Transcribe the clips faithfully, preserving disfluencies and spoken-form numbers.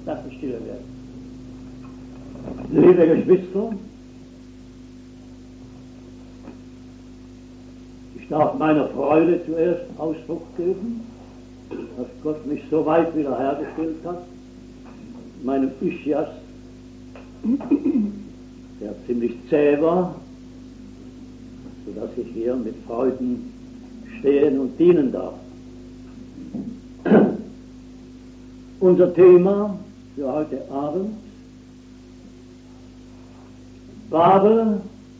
Lassen stiller werden. Liebe Geschwister, ich darf meiner Freude zuerst Ausdruck geben, dass Gott mich so weit wiederhergestellt hat, meinem Ischias, der ziemlich zäh war, sodass ich hier mit Freuden stehen und dienen darf. Unser Thema für heute Abend: Babel,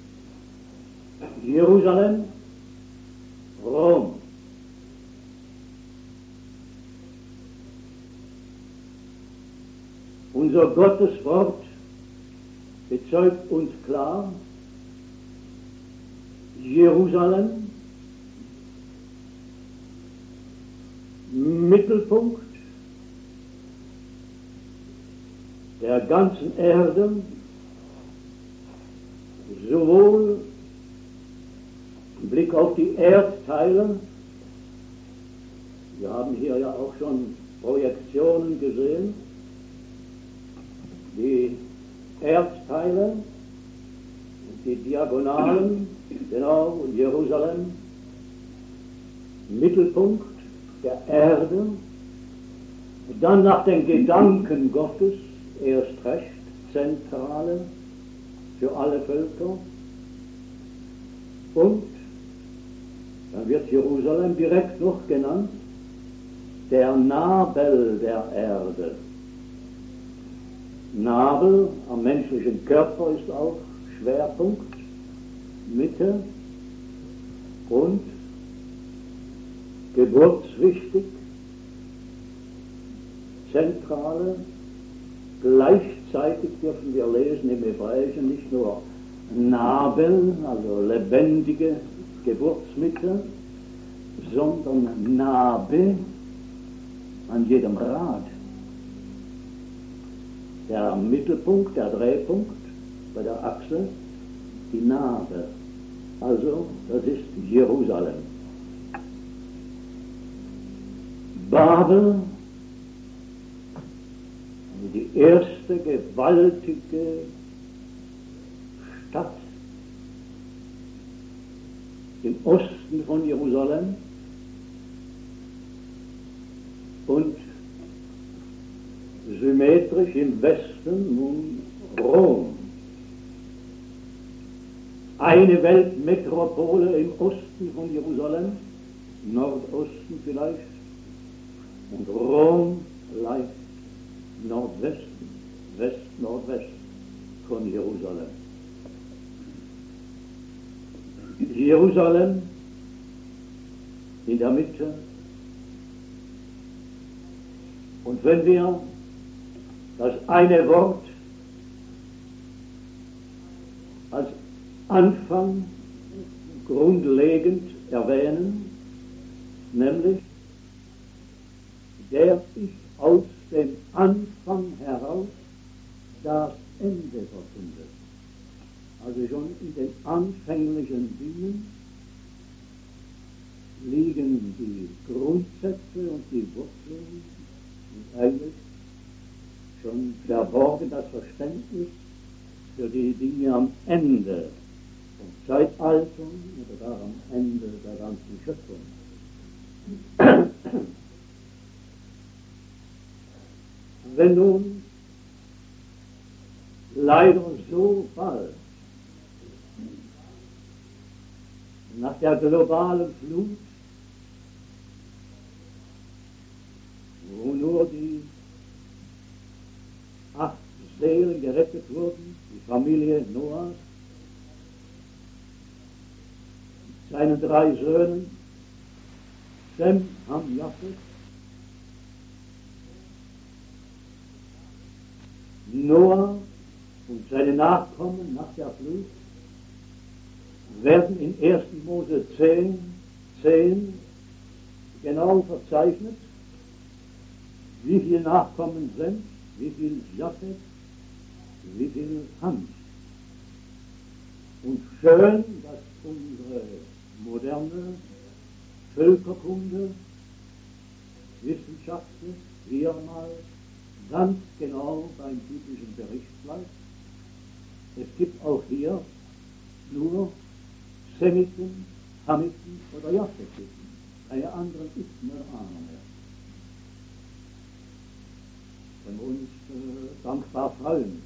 Jerusalem, Rom. Unser Gotteswort bezeugt uns klar: Jerusalem, Mittelpunkt der ganzen Erde, sowohl im Blick auf die Erdteile. Wir haben hier ja auch schon Projektionen gesehen. Die Erdteile und die Diagonalen, genau, Jerusalem, Mittelpunkt der Erde, und dann nach den Gedanken Gottes erst recht Zentrale für alle Völker, und dann wird Jerusalem direkt noch genannt, der Nabel der Erde. Nabel am menschlichen Körper ist auch Schwerpunkt, Mitte und geburtswichtig, Zentrale. Gleichzeitig dürfen wir lesen im Hebräischen nicht nur Nabel, also lebendige Geburtsmitte, sondern Nabe an jedem Rad. Der Mittelpunkt, der Drehpunkt bei der Achse, die Nabe. Also, das ist Jerusalem. Babel, die erste gewaltige Stadt im Osten von Jerusalem und symmetrisch im Westen nun Rom. Eine Weltmetropole im Osten von Jerusalem, Nordosten vielleicht, und Rom leicht Nordwesten, West-Nordwest von Jerusalem. Jerusalem in der Mitte. Und wenn wir das eine Wort als Anfang grundlegend erwähnen, nämlich der sich aus dem Anfang heraus das Ende verkündet. Also schon in den anfänglichen Dingen liegen die Grundsätze und die Wurzeln und eigentlich schon verborgen das Verständnis für die Dinge am Ende vom Zeitalter oder gar am Ende der ganzen Schöpfung. Wenn nun leider so bald nach der globalen Flut, wo nur die acht Seelen gerettet wurden, die Familie Noahs, seinen drei Söhnen, Sem, Ham, Japheth, Noah und seine Nachkommen nach der Flut, werden in ersten Mose zehn, zehn genau verzeichnet, wie viele Nachkommen sind, wie viel Japheth, wie viel Ham. Und schön, dass unsere moderne Völkerkunde, Wissenschaftler hier mal ganz genau beim biblischen Bericht bleibt. Es gibt auch hier nur Semiten, Hamiten oder Japhetiten. Keine anderen ist mehr Ahnung mehr. Wenn wir uns äh, dankbar freuen.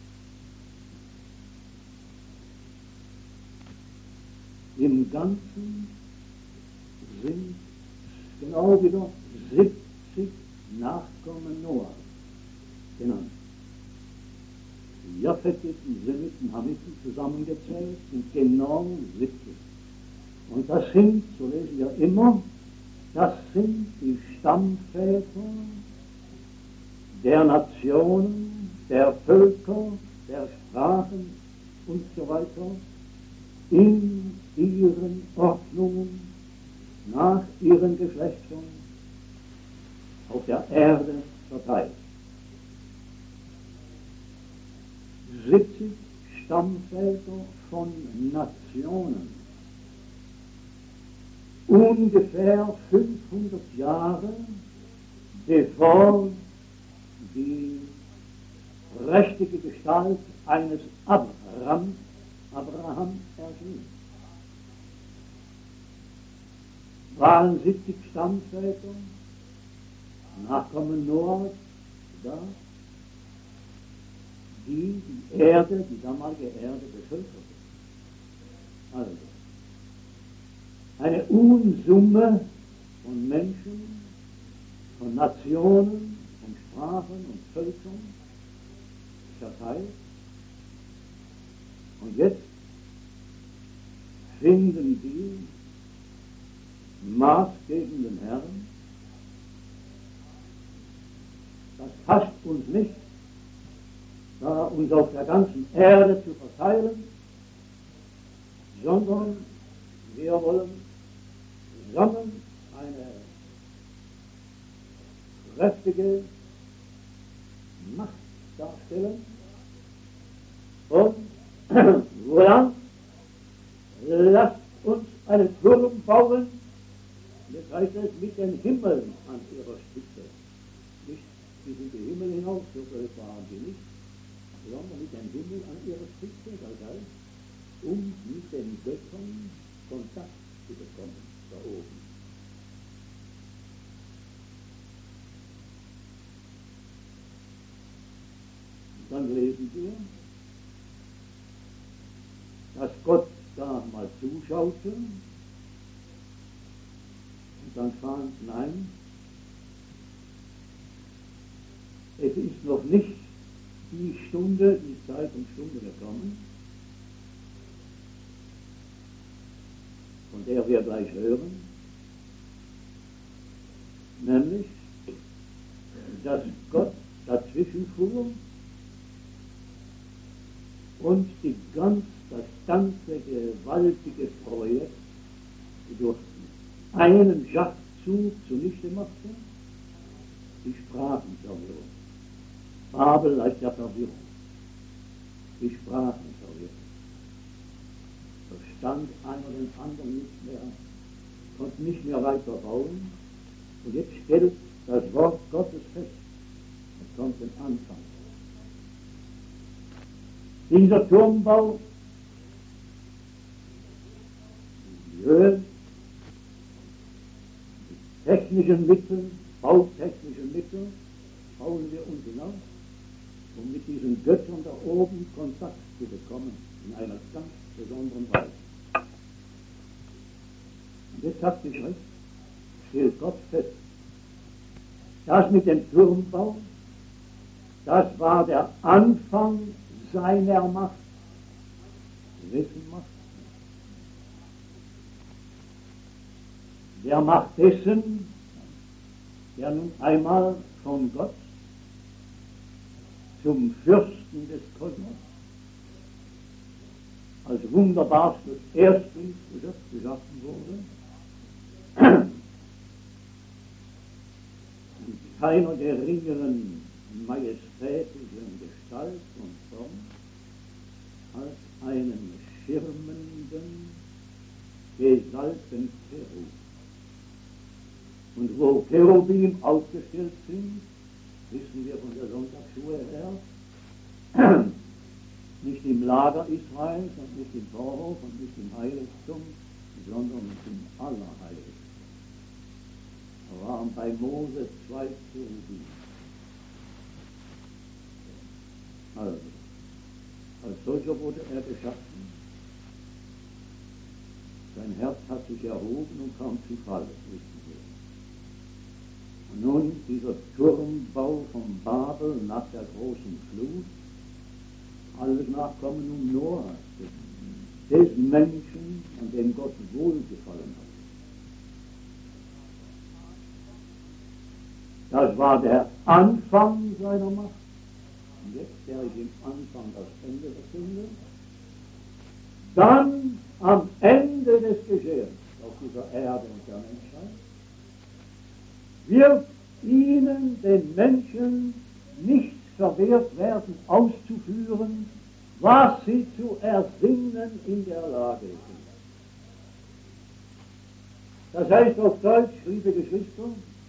Im Ganzen sind genau wieder siebzig Nachkommen Noah genannt. Die Japhetiten, Semiten, Hamiten zusammengezählt sind genau siebzig. Und das sind, so lesen wir immer, das sind die Stammväter der Nationen, der Völker, der Sprachen und so weiter in ihren Ordnungen, nach ihren Geschlechtern auf der Erde verteilt. siebzig Stammväter von Nationen. Ungefähr fünfhundert Jahre bevor die prächtige Gestalt eines Abraham, Abraham erschien. Waren siebzig Stammväter, Nachkommen Noahs, da, die die Erde, die damalige Erde bevölkerten. Also, eine Unsumme von Menschen, von Nationen, von Sprachen und Völkern verteilt. Und jetzt finden die maßgebenden Herren, das passt uns nicht, da uns auf der ganzen Erde zu verteilen, sondern wir wollen zusammen eine kräftige Macht darstellen und woran? Lasst uns einen Turm bauen, das heißt es mit den Himmeln an ihrer Spitze. Nicht bis in die Himmel hinaus, so groß waren die nicht, sondern mit dem Himmel an ihrer Spitze, das heißt, um mit den Göttern Kontakt zu bekommen, da oben. Und dann lesen wir, dass Gott da mal zuschaute und dann fand, nein, es ist noch nicht die Stunde, die Zeit und Stunde gekommen, von der wir gleich hören, nämlich, dass Gott dazwischen fuhr und die ganz, das ganze gewaltige Projekt durch einen Schachzug zunichte machte, die Sprachenverwirrung. Babel leicht der Verwirrung. Die Sprachenverwirrung. Verstand einer den anderen nicht mehr, konnte nicht mehr weiter bauen. Und jetzt stellt das Wort Gottes fest. Es kommt den Anfang. Dieser Turmbau, die Höhe, die technischen Mittel, bautechnischen Mittel, bauen wir uns hinaus, um mit diesen Göttern da oben Kontakt zu bekommen, in einer ganz besonderen Weise. Und jetzt sagt die Schrift, stellt Gott fest, das mit dem Turmbau, das war der Anfang seiner Macht. Wessen Macht? Der Macht dessen, der nun einmal von Gott zum Fürsten des Kosmos als wunderbarstes Erstlingsgeschöpf geschaffen wurde, in keiner geringeren majestätischen Gestalt und Form als einen schirmenden, gesalbten Cherub. Und wo Cherubim aufgestellt sind, wissen wir von der Sonntagsschule her, nicht im Lager Israels und nicht im Torhof und nicht im Heiligtum, sondern im Allerheiligsten. Da waren bei Mose zwei Cherubim. Also, als solcher wurde er geschaffen. Sein Herz hat sich erhoben und kam zu Fall, wissen wir. Und nun dieser Turmbau von Babel nach der großen Flut, alles Nachkommen um Noah, des Menschen, an dem Gott wohlgefallen hat. Das war der Anfang seiner Macht. Und jetzt wäre ich im Anfang das Ende der Sünde. Dann am Ende des Geschehens auf dieser Erde und der Menschheit wird ihnen, den Menschen, nicht verwehrt werden, auszuführen, was sie zu ersinnen in der Lage sind. Das heißt auf Deutsch, liebe Geschwister,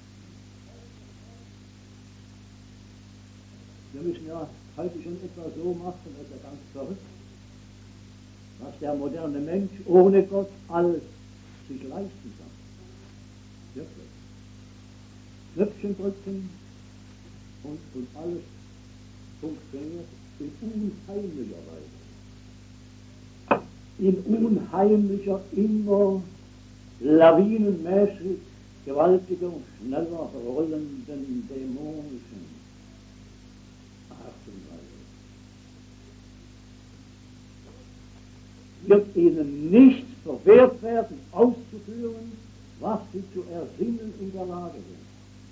wir müssen ja heute schon etwa so machen, das ist ja ganz verrückt, was der moderne Mensch ohne Gott alles sich leisten kann. Wirklich. Knöpfchen drücken und, und alles funktioniert in unheimlicher Weise. In unheimlicher, immer lawinenmäßig gewaltiger und schneller rollenden dämonischen Art und Weise. Wird ihnen nicht verwehrt werden, auszuführen, was sie zu ersinnen in der Lage sind.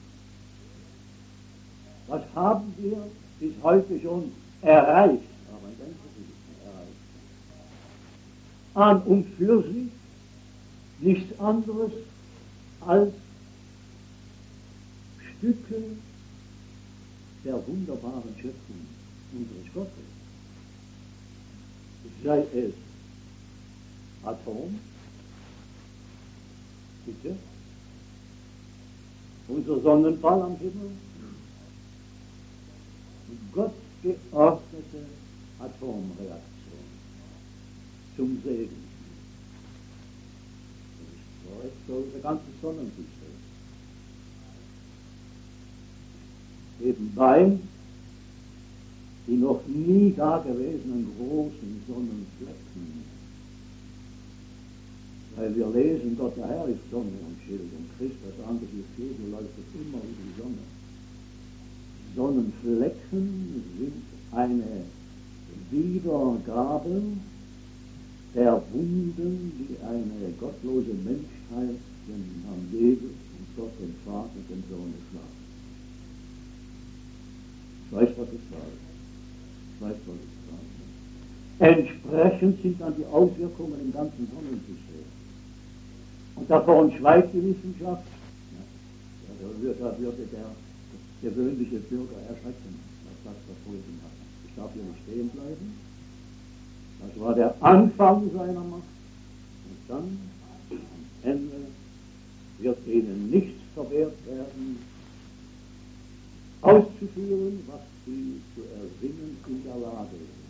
Was haben wir bis heute schon erreicht? Aber ich denke, sie ist erreicht. An und für sich nichts anderes als Stücke der wunderbaren Schöpfung unseres Gottes. Sei es Atom, bitte, unser Sonnenball am Himmel, Gott geordnete Atomreaktion zum Segen. Das ist so das ganze Sonnensystem. Nebenbei die noch nie dagewesenen großen Sonnenflecken. Weil wir lesen, Gott der Herr ist Sonne und Schild und Christus Angesicht Jesu leuchtet immer wie die Sonne. Sonnenflecken sind eine Wiedergabe der Wunden, die eine gottlose Menschheit den Herrn Jesus und Gott, den Vater, den Sohn schlagen. Ich weiß, was es war. Ich weiß, was es war. Entsprechend sind dann die Auswirkungen im ganzen Sonnensystem. Und davon schweigt die Wissenschaft. Ja, da würde der gewöhnliche Bürger erschrecken, was das verfolgen hat. Ich darf hier nicht stehen bleiben. Das war der Anfang seiner Macht. Und dann, am Ende, wird ihnen nichts verwehrt werden, auszuführen, was sie zu ersinnen in der Lage sind.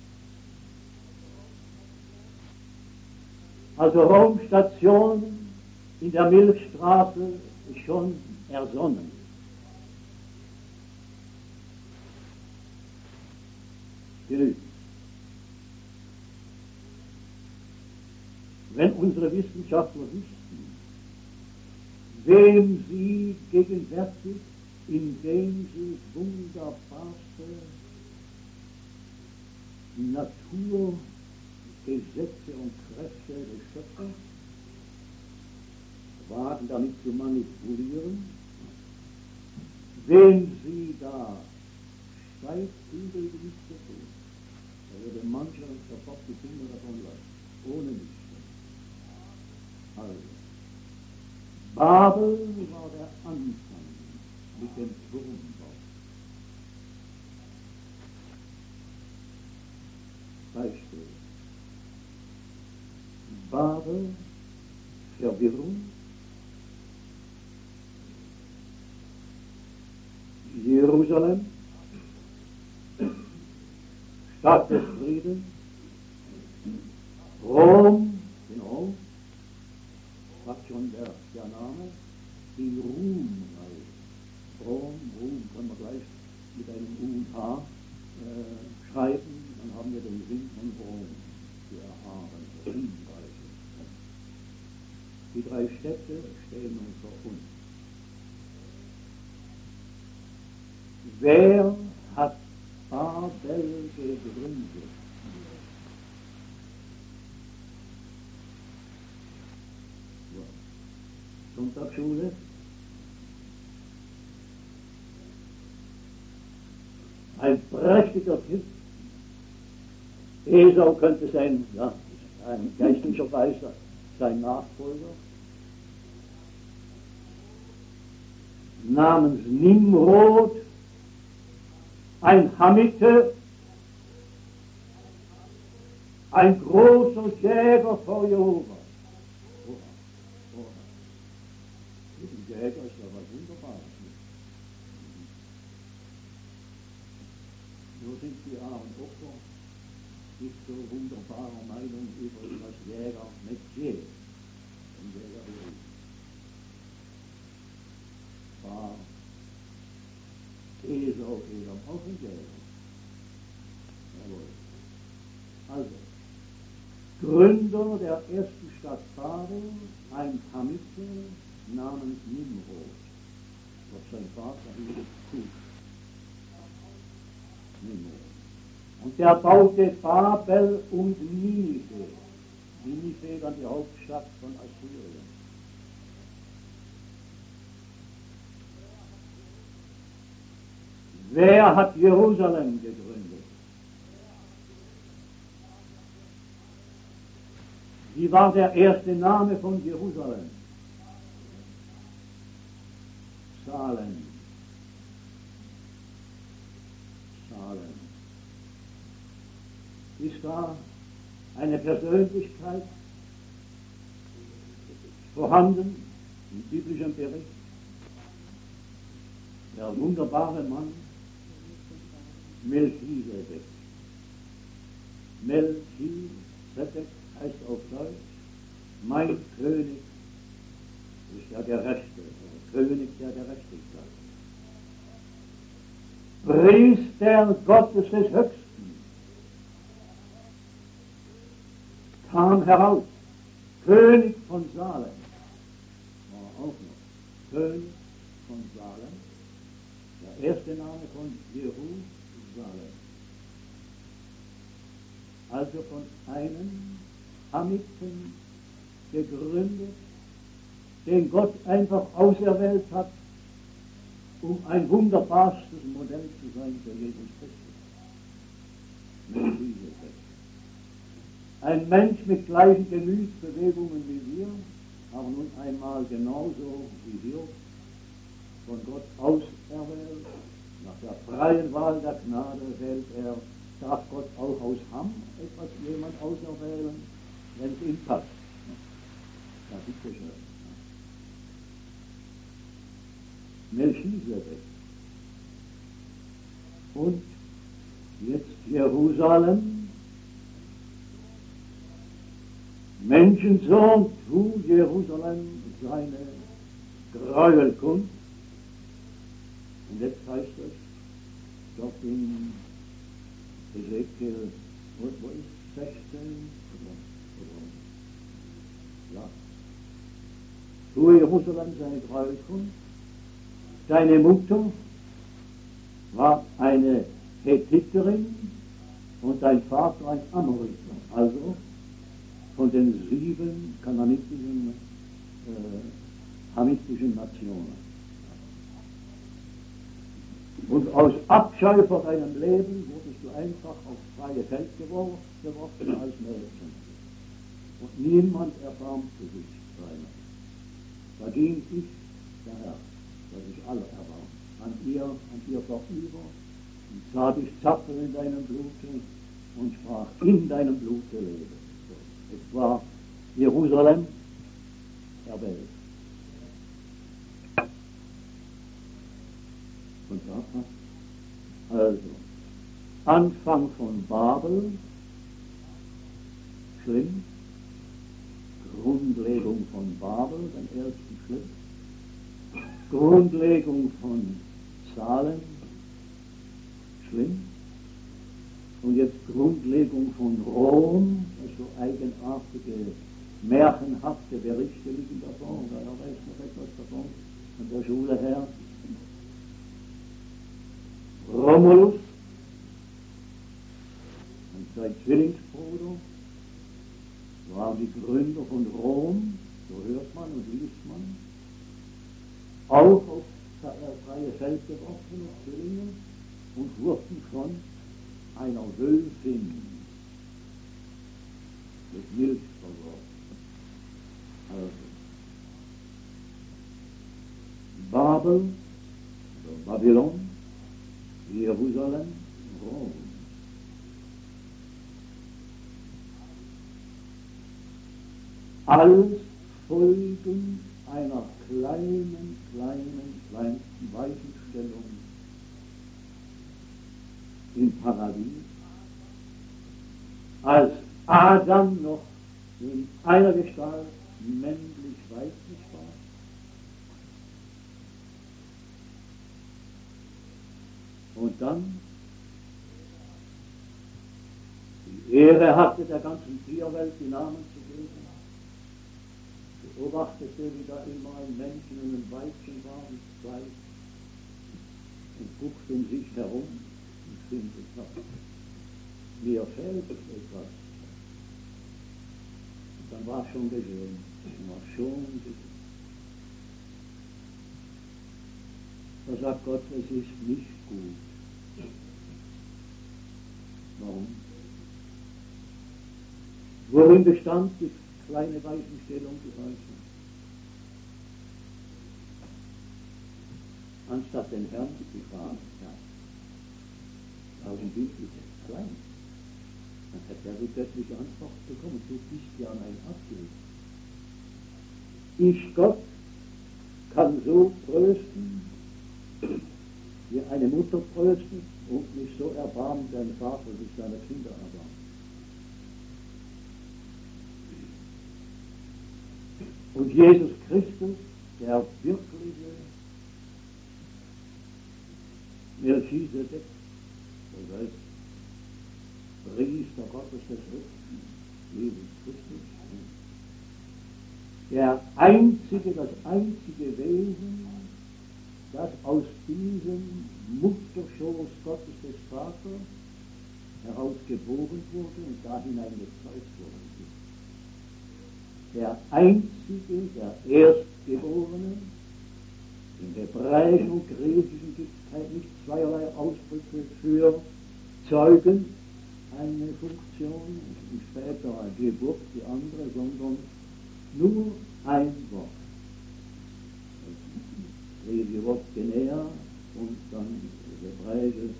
Also Raumstation in der Milchstraße ist schon ersonnen. Genügt. Wenn unsere Wissenschaftler wüssten, wem sie gegenwärtig, indem sie wunderbarste Naturgesetze und Kräfte des Schöpfers wagen, damit zu manipulieren, wem sie da Steigbügel nicht zu tun, da würde mancher sofort die Finger davon lassen, ohne mich. Also, Babel war der Anfang mit dem Turmbau. Beispiel. Babel, Verwirrung. Jerusalem. Jerusalem, Stadt des Friedens, Rom, genau, sagt schon der, der Name, die Ruhmreich. Rom, Ruhm, können wir gleich mit einem U und H äh, schreiben, dann haben wir den Sinn von Rom zu erfahren, Ruhmreich. Die drei Städte stehen nun vor uns. Wer hat Babel gegründet? Ja. Sonntagsschule. Ein prächtiger Typ. Esau könnte sein, ja, ein geistlicher Weise, sein Nachfolger. Namens Nimrod, ein Hamite, ein großer Jäger vor Jehova. Oh, oh. Ein Jäger ist ja was Wunderbares. Nur sind die armen Opfer nicht so wunderbarer Meinung über das Jäger Metier, den Jägerberuf. War Esau, Esau auch ein Jäger. Jawohl. Also, Gründer der ersten Stadt Babel, ein Hamite namens Nimrod. Gott sein Vater hieß Kusch. Nimrod. Und der baute Babel und Ninive. Ninive dann die Hauptstadt von Assyrien. Wer hat Jerusalem gegründet? Wie war der erste Name von Jerusalem? Salem. Salem. Ist da eine Persönlichkeit vorhanden im biblischen Bericht? Der wunderbare Mann Melchisedek. Melchisedek heißt auf Deutsch, mein König ist der Gerechte, der König der Gerechtigkeit. Priester Gottes des Höchsten kam heraus, König von Salem, war auch noch König von Salem, der erste Name von Jerusalem. Also von einem Hamiten gegründet, den Gott einfach auserwählt hat, um ein wunderbarstes Modell zu sein für Jesus Christus. Ein Mensch mit gleichen Gemütsbewegungen wie wir, aber nun einmal genauso wie wir, von Gott auserwählt, nach der freien Wahl der Gnade wählt er, darf Gott auch aus Hamm etwas jemand auserwählen, wenn es ihm passt. Ja, bitte schön. Melchisedek. Und jetzt Jerusalem. Menschensohn, tu Jerusalem seine Gräuelkunst. Und jetzt heißt es, doch in Ezekiel, wo, wo ist sechzehn? Ja. Tu Jerusalem seine Gräuelkunst. Seine Mutter war eine Hethiterin und sein Vater ein Amoriter, also von den sieben kananitischen, äh, hamitischen Nationen. Und aus Abscheu vor deinem Leben wurdest du einfach aufs freie Feld geworfen als Mädchen. Und niemand erbarmte sich seiner. Da ging ich, der Herr, der sich alle erbarmt, an ihr, an ihr vorüber und sah dich zappeln in deinem Blute und sprach, in deinem Blute lebe. So, es war Jerusalem der Welt. Und da Also, Anfang von Babel, schlimm. Grundlegung von Babel, den ersten Schritt. Grundlegung von Salem, schlimm. Und jetzt Grundlegung von Rom, also eigenartige, märchenhafte Berichte liegen davon. Wer weiß noch etwas davon von der Schule her? Romulus, und sein Zwillingsbruder, waren die Gründer von Rom, so hört man und liest man, auch auf das freie Feld geworfen, auf Zwillinge, und wurden von einer Wölfin mit Milch versorgt. Also, Babel, also Babylon, Jerusalem, Rom. Alles Folgen einer kleinen, kleinen, kleinsten Weichenstellung im Paradies, als Adam noch in einer Gestalt männlich-weiblich war. Und dann die Ehre hatte, der ganzen Tierwelt die Namen zu geben. Beobachtete, wie da immer ein Männchen und ein Weibchen war, und zwei, und guckte um sich herum und findet, mir fehlt etwas. Und dann war es schon geschehen, war schon geschehen. Da sagt Gott, es ist nicht gut. Warum? Worin bestand die kleine Weichenstellung des Menschen? Anstatt den Herrn zu fragen, ja, augenblicklich klein, dann hätte er die göttliche Antwort bekommen, du bist ja mein Abbild. Ich, Gott, kann so trösten, wie eine Mutter tröstet und mich so erbarmt, ein Vater sich seiner Kinder erbarmt. Und Jesus Christus, der wirkliche Melchisedek, das heißt Priester Gottes des Höchsten, Jesus Christus, der einzige, das einzige Wesen, das aus diesem Mutterschoß Gottes des Vaters herausgeboren wurde und da hineingezeugt worden ist. Der einzige, der Erstgeborene, im Hebräischen und Griechischen gibt es nicht zweierlei Ausdrücke für Zeugen, eine Funktion, und später eine Geburt, die andere, sondern nur ein Wort. Das griechische Wort Genea und dann das Hebräische,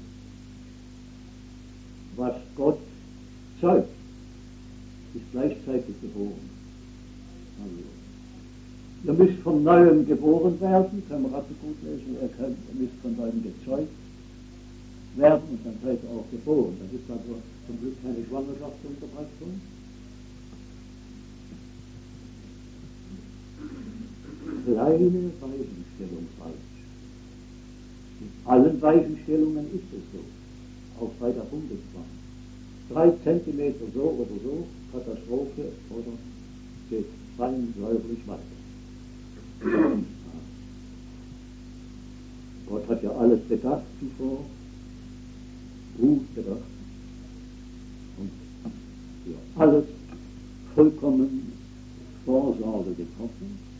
was Gott zeugt, ist gleichzeitig geboren. Also, ihr müsst von Neuem geboren werden, können wir also gut lesen, ihr, könnt, ihr müsst von Neuem gezeugt werden und dann seid ihr auch geboren. Das ist also zum Glück keine Schwangerschaftsunterbrechung. Kleine Weichenstellung falsch. In allen Weichenstellungen ist es so, auch bei der Bundesbahn. Drei Zentimeter so oder so, Katastrophe oder geht fein säuberlich weiter. Gott hat ja alles bedacht zuvor, gut bedacht und für alles vollkommen Vorsorge getroffen.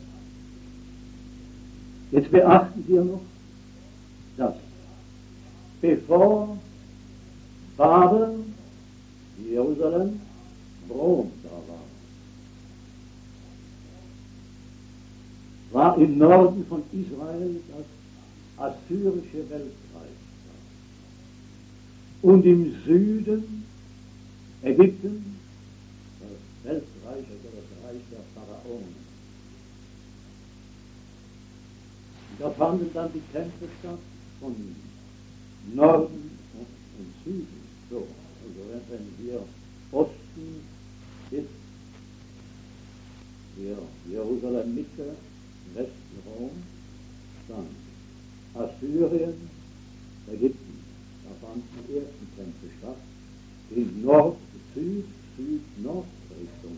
Jetzt beachten wir noch, dass bevor Babel, Jerusalem, Rom da war, war im Norden von Israel das assyrische Weltreich und im Süden Ägypten das Weltreich oder das Reich der Pharaonen. Da fanden dann die Kämpfe statt von Norden und Süden. So, also wenn hier Osten ist, hier Jerusalem Mitte, Westen Rom, dann Assyrien, Ägypten, da fanden die ersten Kämpfe statt, in Nord, Süd, Süd-Nord Richtung.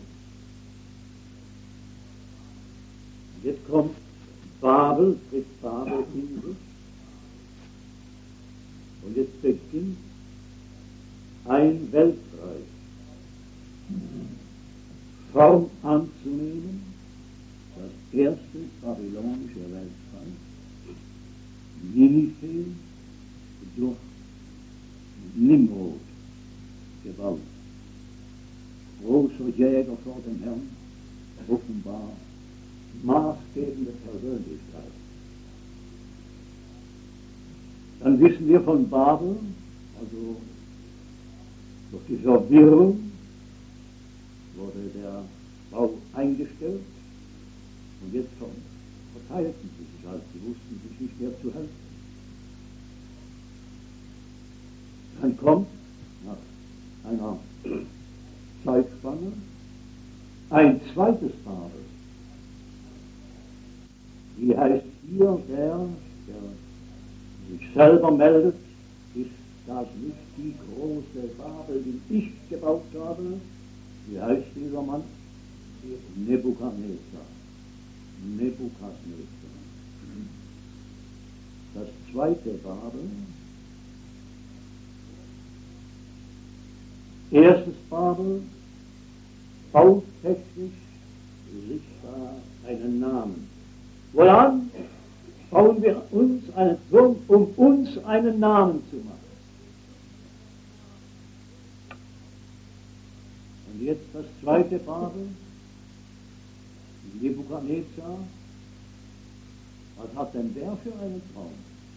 Jetzt kommt Babel, tritt Babel in sich. Und jetzt beginnt ein Weltreich Form anzunehmen, das erste babylonische Weltreich, Ninive durch Nimrod gebaut. Großer Jäger vor dem Herrn, offenbar maßgebende Persönlichkeit. Dann wissen wir von Babel, also durch die Verwirrung wurde der Bau eingestellt und jetzt verteilten sie sich halt, sie wussten sich nicht mehr zu helfen. Dann kommt nach einer Zeitspanne ein zweites Babel. Wie heißt hier der, der sich selber meldet, ist das nicht die große Babel, die ich gebaut habe? Wie heißt dieser Mann? Nebukadnezar. Nebukadnezar. Das zweite Babel. Erstes Babel, bautechnisch sichtbar einen Namen. Woran bauen wir uns einen Turm, um uns einen Namen zu machen? Und jetzt das zweite Babel, Nebukadnezar. Was hat denn der für einen Traum?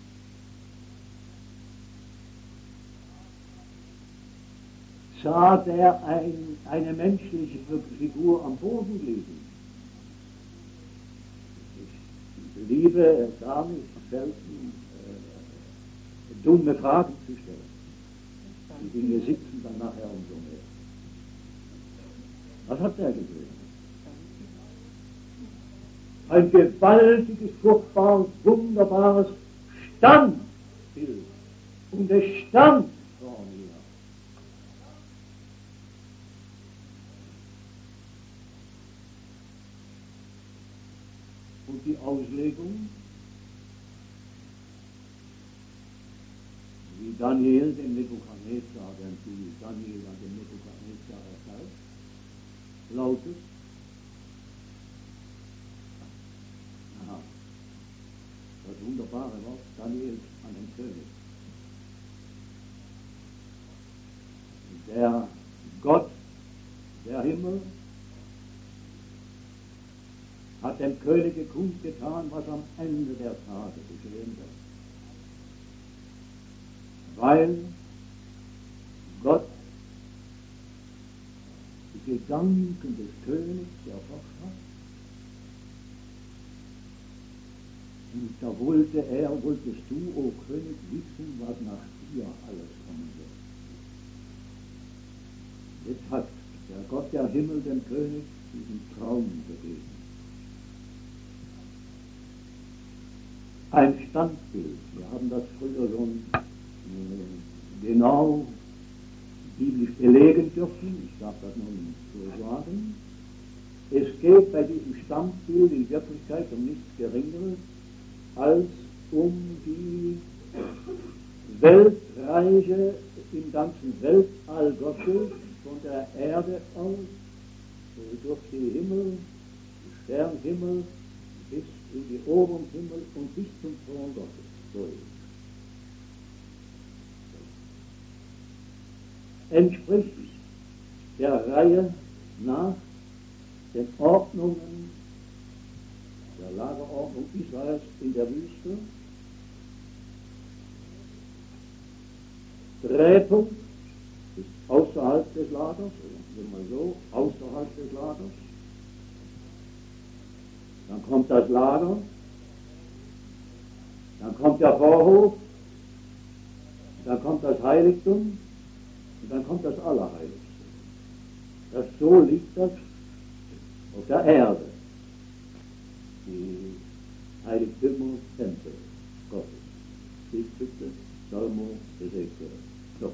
Sah der ein, eine menschliche Figur am Boden liegen? Ich liebe gar nicht selten äh, dumme Fragen zu stellen. Die Dinge sitzen dann nachher umso mehr. Was hat der gesehen? Ein gewaltiges, fruchtbares, wunderbares Standbild. Und es stand vor mir. Und die Auslegung, wie Daniel den Nebukadnezar, denn wie Daniel an den Nebukadnezar erteilt, lautet, aha, das wunderbare Wort Daniel an den König. Der Gott, der Himmel, hat dem Könige kundgetan, was am Ende der Tage geschehen wird. Weil Gott die Gedanken des Königs erforscht hat. Und da wollte er, wolltest du, o König, wissen, was nach dir alles kommen wird. Jetzt hat der Gott der Himmel dem König diesen Traum gegeben. Ein Standbild. Wir haben das früher schon äh, genau biblisch belegen dürfen. Ich darf das nun so sagen. Es geht bei diesem Standbild in Wirklichkeit um nichts Geringeres als um die Weltreise im ganzen Weltall Gottes von der Erde aus durch die Himmel, die Sternhimmel, bis in die oberen Himmel und bis zum Thron Gottes. So ist es. Entspricht der Reihe nach den Ordnungen der Lagerordnung Israels in der Wüste. Drehpunkt ist außerhalb des Lagers, oder mal so, außerhalb des Lagers. Dann kommt das Lager, dann kommt der Vorhof, dann kommt das Heiligtum und dann kommt das Allerheiligste. Das, so liegt das auf der Erde. Die Heiligtümer, Tempel Gottes. Stiftshütte, Salomo, Ezekiel. So.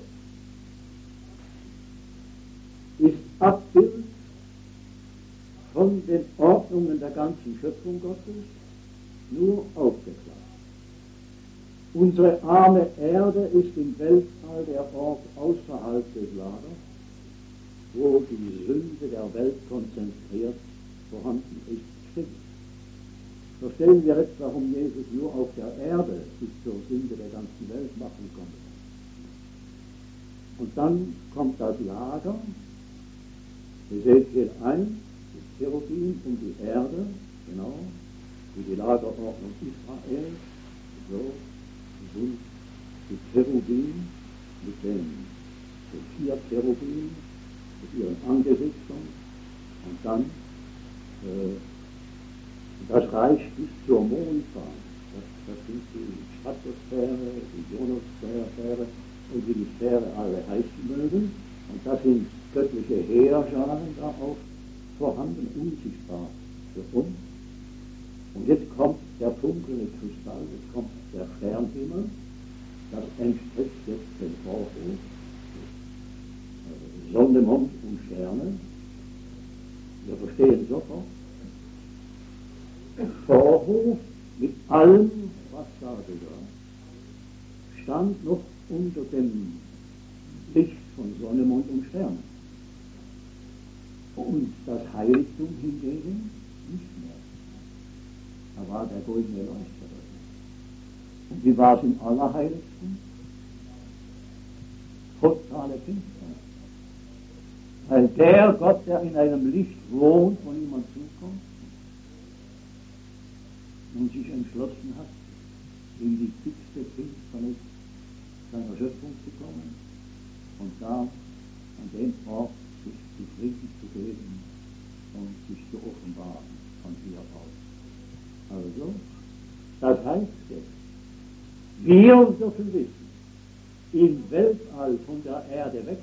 Ist Abbild von den Ordnungen der ganzen Schöpfung Gottes nur aufgeklärt. Unsere arme Erde ist im Weltall der Ort außerhalb des Lagers, wo die Sünde der Welt konzentriert vorhanden ist. Stimmt. Verstehen wir jetzt, warum Jesus nur auf der Erde sich zur Sünde der ganzen Welt machen konnte. Und dann kommt das Lager, Ezekiel eins, die Cherubim um die Erde, genau, wie die Lagerordnung Israel, so sind die Cherubim mit den vier Cherubim, mit ihren Angesichtern und dann äh, das reicht bis zur Mondfahrt. Das, das sind die Stratosphäre, die Ionosphäre und wie die Sphäre alle heißen mögen. Und das sind göttliche Heerscharen da auch vorhanden, unsichtbar für uns. Und jetzt kommt der dunkle Kristall, jetzt kommt der Sternhimmel, das entspricht jetzt dem Vorhof. Sonne, Mond und Sterne. Wir verstehen sofort. Vorhof mit allem, was da gehört, stand noch unter dem Licht von Sonne, Mond und Sternen. Und das Heiligtum hingegen nicht mehr. Da war der goldene Leuchter. Und wie war es im Allerheiligsten? Totale Finsternis. Weil der Gott, der in einem Licht wohnt, wo niemand zukommt, und sich entschlossen hat, in die tiefste Finsternis seiner Schöpfung zu kommen und da an dem Ort sich zufrieden zu geben und sich zu offenbaren von hier aus. Also, das heißt jetzt, wir dürfen wissen, im Weltall von der Erde weg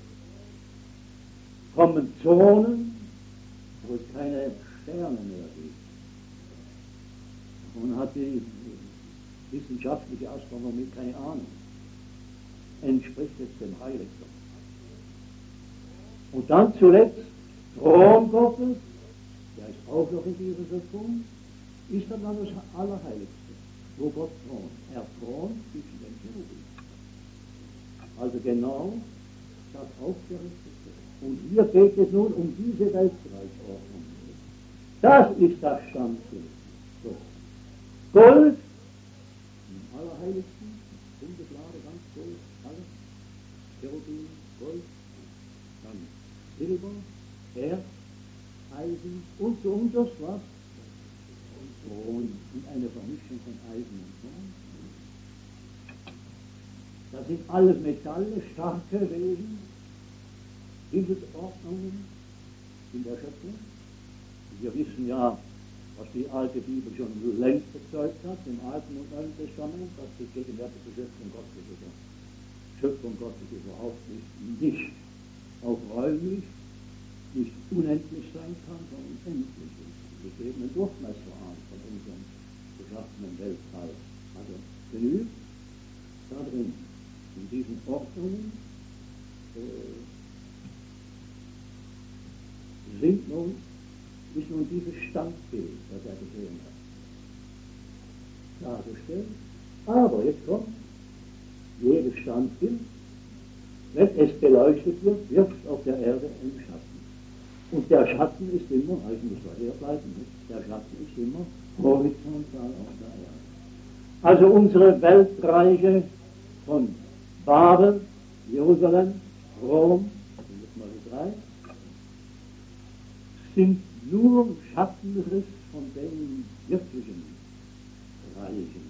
kommen Zonen, wo es keine Sterne mehr gibt. Und hat die wissenschaftliche Astronomie keine Ahnung. Entspricht jetzt dem Heiligtum. Und dann zuletzt Thron Gottes, der ist auch noch in dieser Schöpfung, ist dann das Allerheiligste, wo Gott thront. Er thront zwischen den Cherubim. Also genau das Aufgerichtete. Und hier geht es nun um diese Weltreichordnung. Das ist das Standbild. So. Gold, im Allerheiligsten, Bundeslade, ganz Gold, alles, Cherubim, Gold, dann Silber, Erz, Eisen und so unterst was? Ton und eine Vermischung von Eisen und Ton. Das sind alles Metalle, starke Wesen, Himmelsordnungen in der Schöpfung. Wir wissen ja, was die alte Bibel schon längst bezeugt hat, im Alten und Neuen Testament, dass die gegenwärtige Schöpfung Gottes oder Schöpfung Gottes überhaupt nicht, nicht auch räumlich, nicht unendlich sein kann, sondern endlich ist. Wir geben einen Durchmesser an von unserem geschaffenen Weltall. Also genügt da drin, in diesen Ordnungen äh, sind nun ist nun dieses Standbild, das er gesehen hat, dargestellt. Aber jetzt kommt jedes Standbild, wenn es beleuchtet wird, wirft auf der Erde einen Schatten. Und der Schatten ist immer, eigentlich soll er bleiben, nicht? Der Schatten ist immer horizontal auf der Erde. Also unsere Weltreiche von Babel, Jerusalem, Rom, sind das mal die drei, sind nur Schattenriss von den wirklichen Reichen.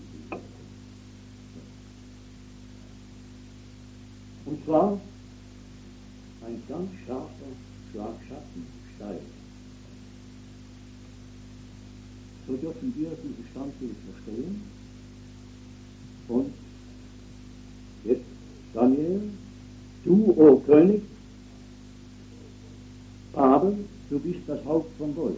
Und zwar ein ganz scharfer Schlagschattenstein. So dürfen wir dieses Standbild verstehen. Und jetzt Israel, du, o König, Babel, du bist das Haupt von Gold.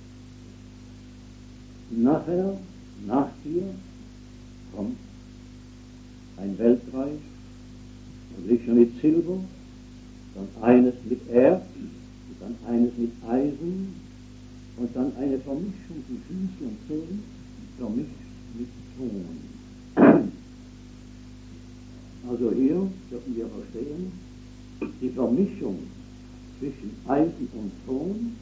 Nachher, nach dir, kommt ein Weltreich, verglichen mit Silber, dann eines mit Erz, dann eines mit Eisen und dann eine Vermischung von Füße und Ton, vermischt mit Ton. Also hier dürfen wir verstehen, die Vermischung zwischen Eisen und Ton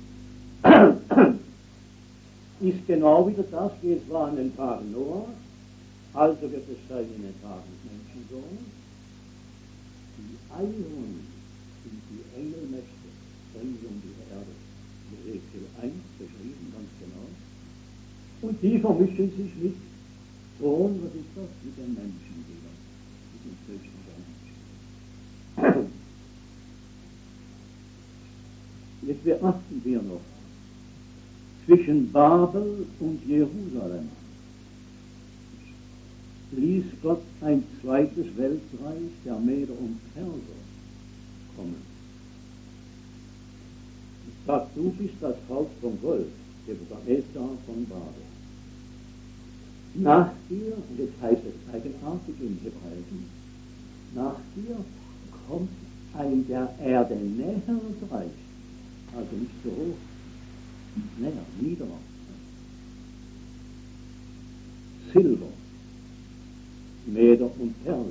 ist genau wieder das, wie es war in den Tagen Noahs, also wird es sein in den Tagen des Menschensohnes. Die Eilung sind die Engelmächte, bringen um die Erde, Ezekiel eins beschrieben, ganz genau. Und die vermischen sich mit Ton, was ist das? Mit den Menschen wieder, mit den Töchtern der Menschen. Jetzt beachten wir noch, zwischen Babel und Jerusalem ließ Gott ein zweites Weltreich der Meder und Perser kommen. Ich sag, du bist das Haupt von Gold, Nebuchadnezzar von Babel. Nach dir, und jetzt heißt es eigenartig im Hebräischen, nach dir kommt ein der Erde näheres Reich, also nicht so hoch, näher, niederer. Silber, Meder und Perle.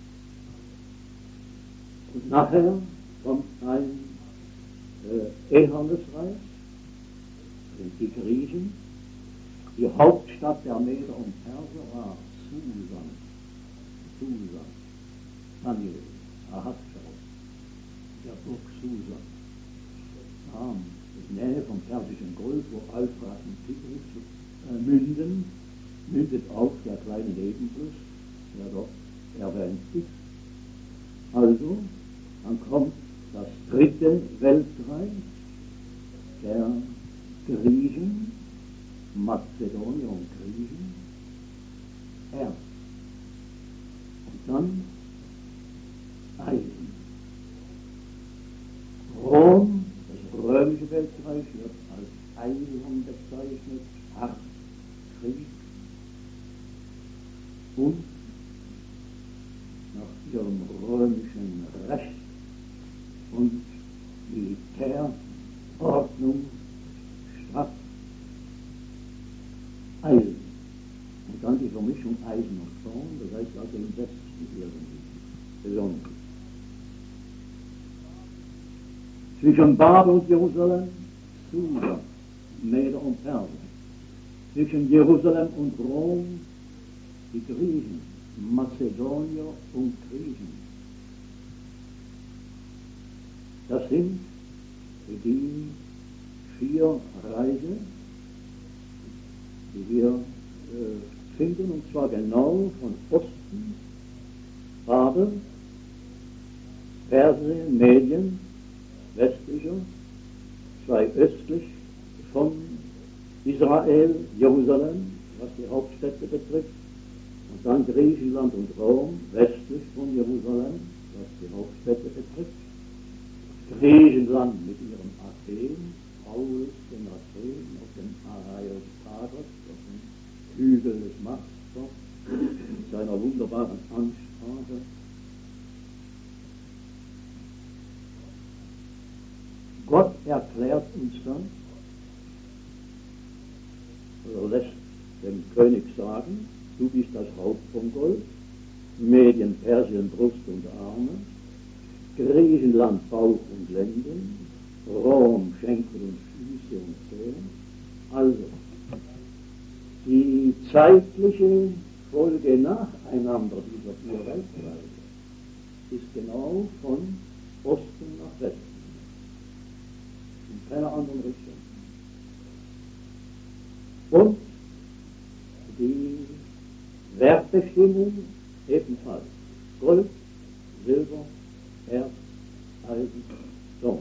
Und nachher kommt ein äh, ehernes Reich, sind die Griechen. Die Hauptstadt der Meder und Perser war Susan, Susan, Daniel, Ahasverus, der Burg Susan. Ah, in der Nähe vom Persischen Golf, wo Euphrat und Tigris äh, münden, mündet auch der kleine Nebenfluss, der dort erwähnt ist. Also, dann kommt das dritte Weltreich der Griechen, Mazedonier und Griechen, Erz. Und dann Eisen. Rom, das römische Weltreich, wird als Eisen bezeichnet, Hart, Krieg und nach ihrem römischen Recht und Militärordnung Stadt Eisen. Und dann die Vermischung Eisen und Ton, das heißt also im Westen irgendwie besonders. Zwischen Babel und Jerusalem, Susa, Meder und Perser. Zwischen Jerusalem und Rom, die Griechen, Mazedonier und Griechen. Das sind die vier Reiche, die wir äh, finden, und zwar genau von Osten, Babel, Persien, Medien, westlicher, zwei östlich von Israel, Jerusalem, was die Hauptstädte betrifft, und dann Griechenland und Rom, westlich von Jerusalem, was die Hauptstädte betrifft. Griechenland mit ihrem Athen, Paulus in Athen, auf dem Areopagus, auf dem Hügel des Masters, mit seiner wunderbaren Ansprache. Gott erklärt uns dann, oder lässt dem König sagen, du bist das Haupt von Gold, Medien, Persien, Brust und Arme, Griechenland, Bauch und Lenden, Rom, Schenkel und Füße und Zehen. Also, die zeitliche Folge nacheinander dieser vier Weltreiche ist genau von Osten nach Westen, in keiner anderen Richtung. Und die Wertbestimmung ebenfalls Gold, Silber, Erz, Eisen, Ton.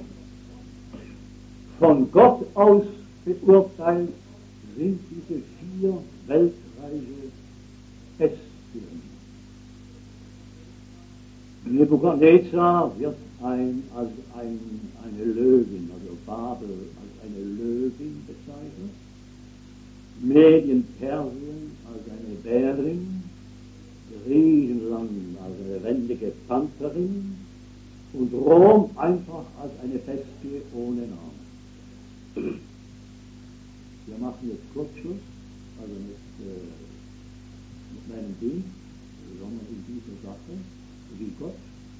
Von Gott aus beurteilt sind diese vier Weltreiche Bestien. Nebukadnezar wird ein, als ein, eine Löwin, also Babel als eine Löwin bezeichnet, Medien Persien als eine Bärin, Griechenland als eine lebendige Pantherin und Rom einfach als eine Bestie ohne Namen. Wir machen jetzt Kurzschluss, also mit, äh, mit meinem Dienst, besonders in dieser Sache, wie Gott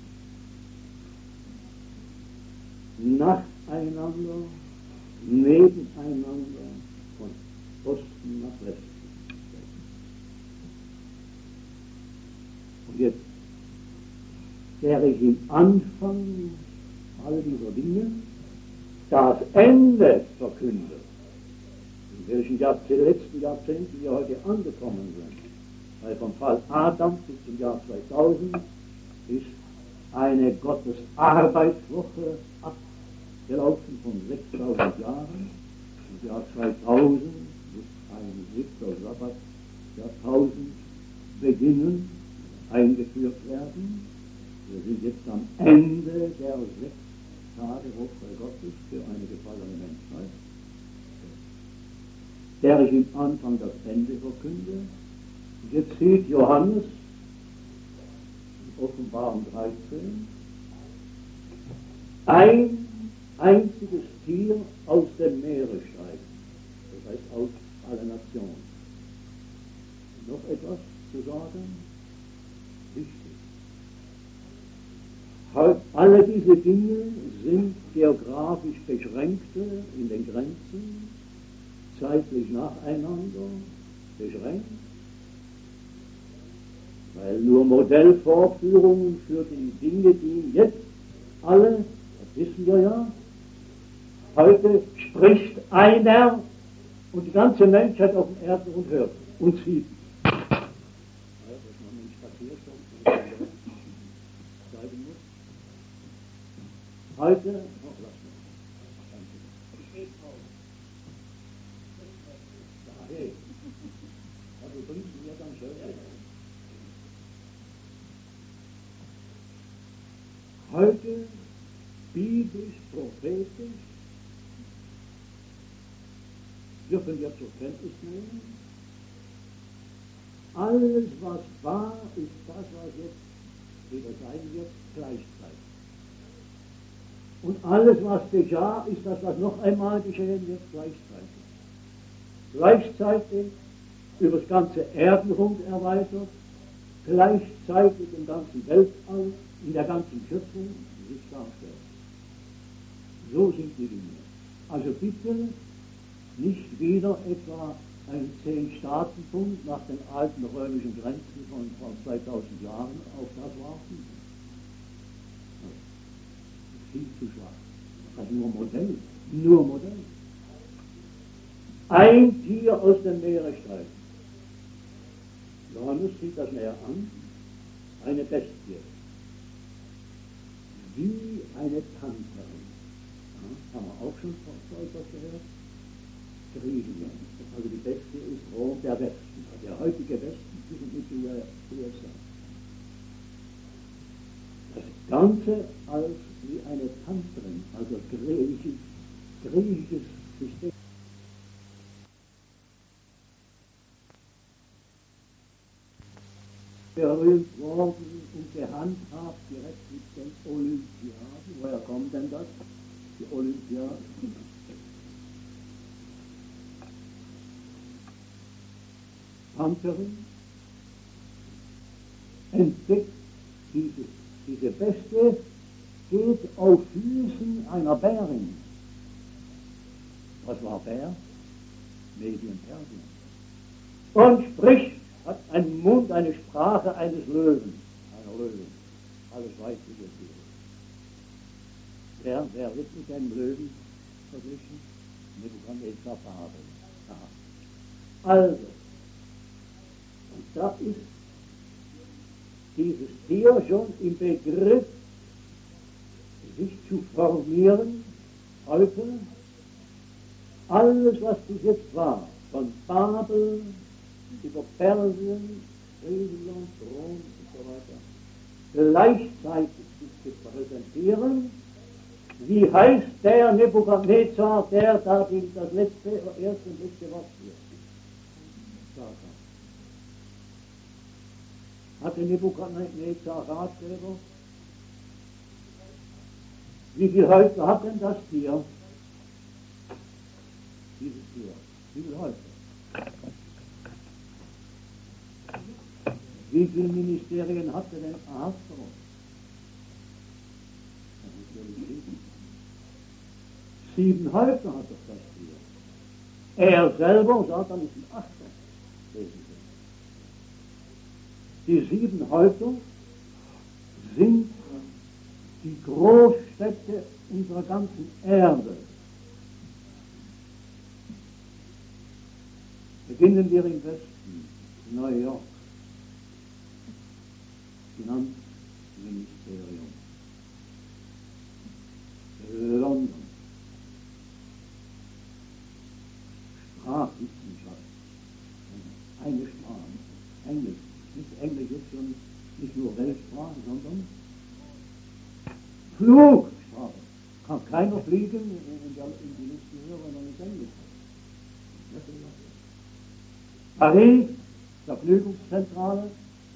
nacheinander, nebeneinander von Osten nach Westen. Und jetzt, der ich im Anfang all dieser Dinge das Ende verkünde, in welchen Jahrzehnt, letzten Jahrzehnten wir heute angekommen sind, weil vom Fall Adam bis zum Jahr zweitausend ist eine Gottes Arbeitswoche abgelaufen von sechstausend Jahren. Im Jahr zweitausend wird ein siebter Sabbat Jahrtausend beginnen, eingeführt werden. Wir sind jetzt am Ende der sechs Tage Woche Gottes für eine gefallene Menschheit, der ich im Anfang das Ende verkünde. Jetzt sieht Johannes in Offenbarung dreizehn ein einziges Tier aus dem Meere steigen, das heißt aus aller Nationen. Noch etwas zu sagen? Wichtig. Alle diese Dinge sind geografisch beschränkte in den Grenzen, zeitlich nacheinander beschränkt, weil nur Modellvorführungen für die Dinge, die jetzt alle, das wissen wir ja, heute spricht einer und die ganze Menschheit auf der Erde und hört und sieht. Heute, oh, lass mich. Ja, hey. Also bringst du mir dann schön. Heute, biblisch, prophetisch, dürfen wir zur Kenntnis nehmen, alles, was war, ist das, was jetzt wieder sein wird, gleichzeitig. Und alles, was geschah, ist das, was noch einmal geschehen wird, gleichzeitig. Gleichzeitig über das ganze Erdenrund erweitert, gleichzeitig im ganzen Weltall, in der ganzen Schöpfung sich darstellt. So sind die Dinge. Also bitte nicht wieder etwa ein Zehn-Staaten-Bund nach den alten römischen Grenzen von vor zweitausend Jahren auf das warten. Viel zu schwach. Das ist nur Modell. Nur Modell. Ein Tier aus dem Meere steigen. Johannes sieht das näher an. Eine Bestie. Wie eine Pantherin. Ja, haben wir auch schon so etwas gehört? Griechenland. Also die Bestie ist Rom, der Westen. Der heutige Westen ist nicht die U S A. Das Ganze als wie eine Pantherin, also griechisch, griechisches System. Berühmt worden und gehandhabt direkt mit den Olympiaden. Woher kommt denn das? Die Olympiaden. Pantherin entdeckt diese, diese Bestie, geht auf Füßen einer Bärin. Was war Bär? Medien Persien. Und spricht, hat einen Mund, eine Sprache eines Löwen. Einer Löwen. Alles weibliche Tiere. Wer, wer wird mit einem Löwen verglichen? Nebukadnezar Babel. Also, und da ist dieses Tier schon im Begriff, sich zu formieren, heute, alles, was bis jetzt war, von Babel über Persien, Griechenland, Rom und so weiter, gleichzeitig sich zu präsentieren. Wie heißt der Nebukadnezar, der da die, das letzte, erste und letzte Wort führt? Hatte Nebukadnezar Ratgeber? Wie viele Häupter hat denn das Tier? Dieses Tier. Wie viele Häupter? Wie viele Ministerien hatte denn Ahasverus? Sieben Häupter hat doch das Tier. Er selber, Satan ist ein Achter. Die sieben Häupter sind die Großstädte unserer ganzen Erde. Beginnen wir im Westen, New York, Finanzministerium, London, Sprachwissenschaft, eine Sprache, Englisch. Nicht Englisch ist schon nicht nur Weltsprache, sondern Flugsprache. Kann keiner fliegen in, der, in die Luft hören, wenn er nicht Englisch hat. Paris, Vergnügungszentrale.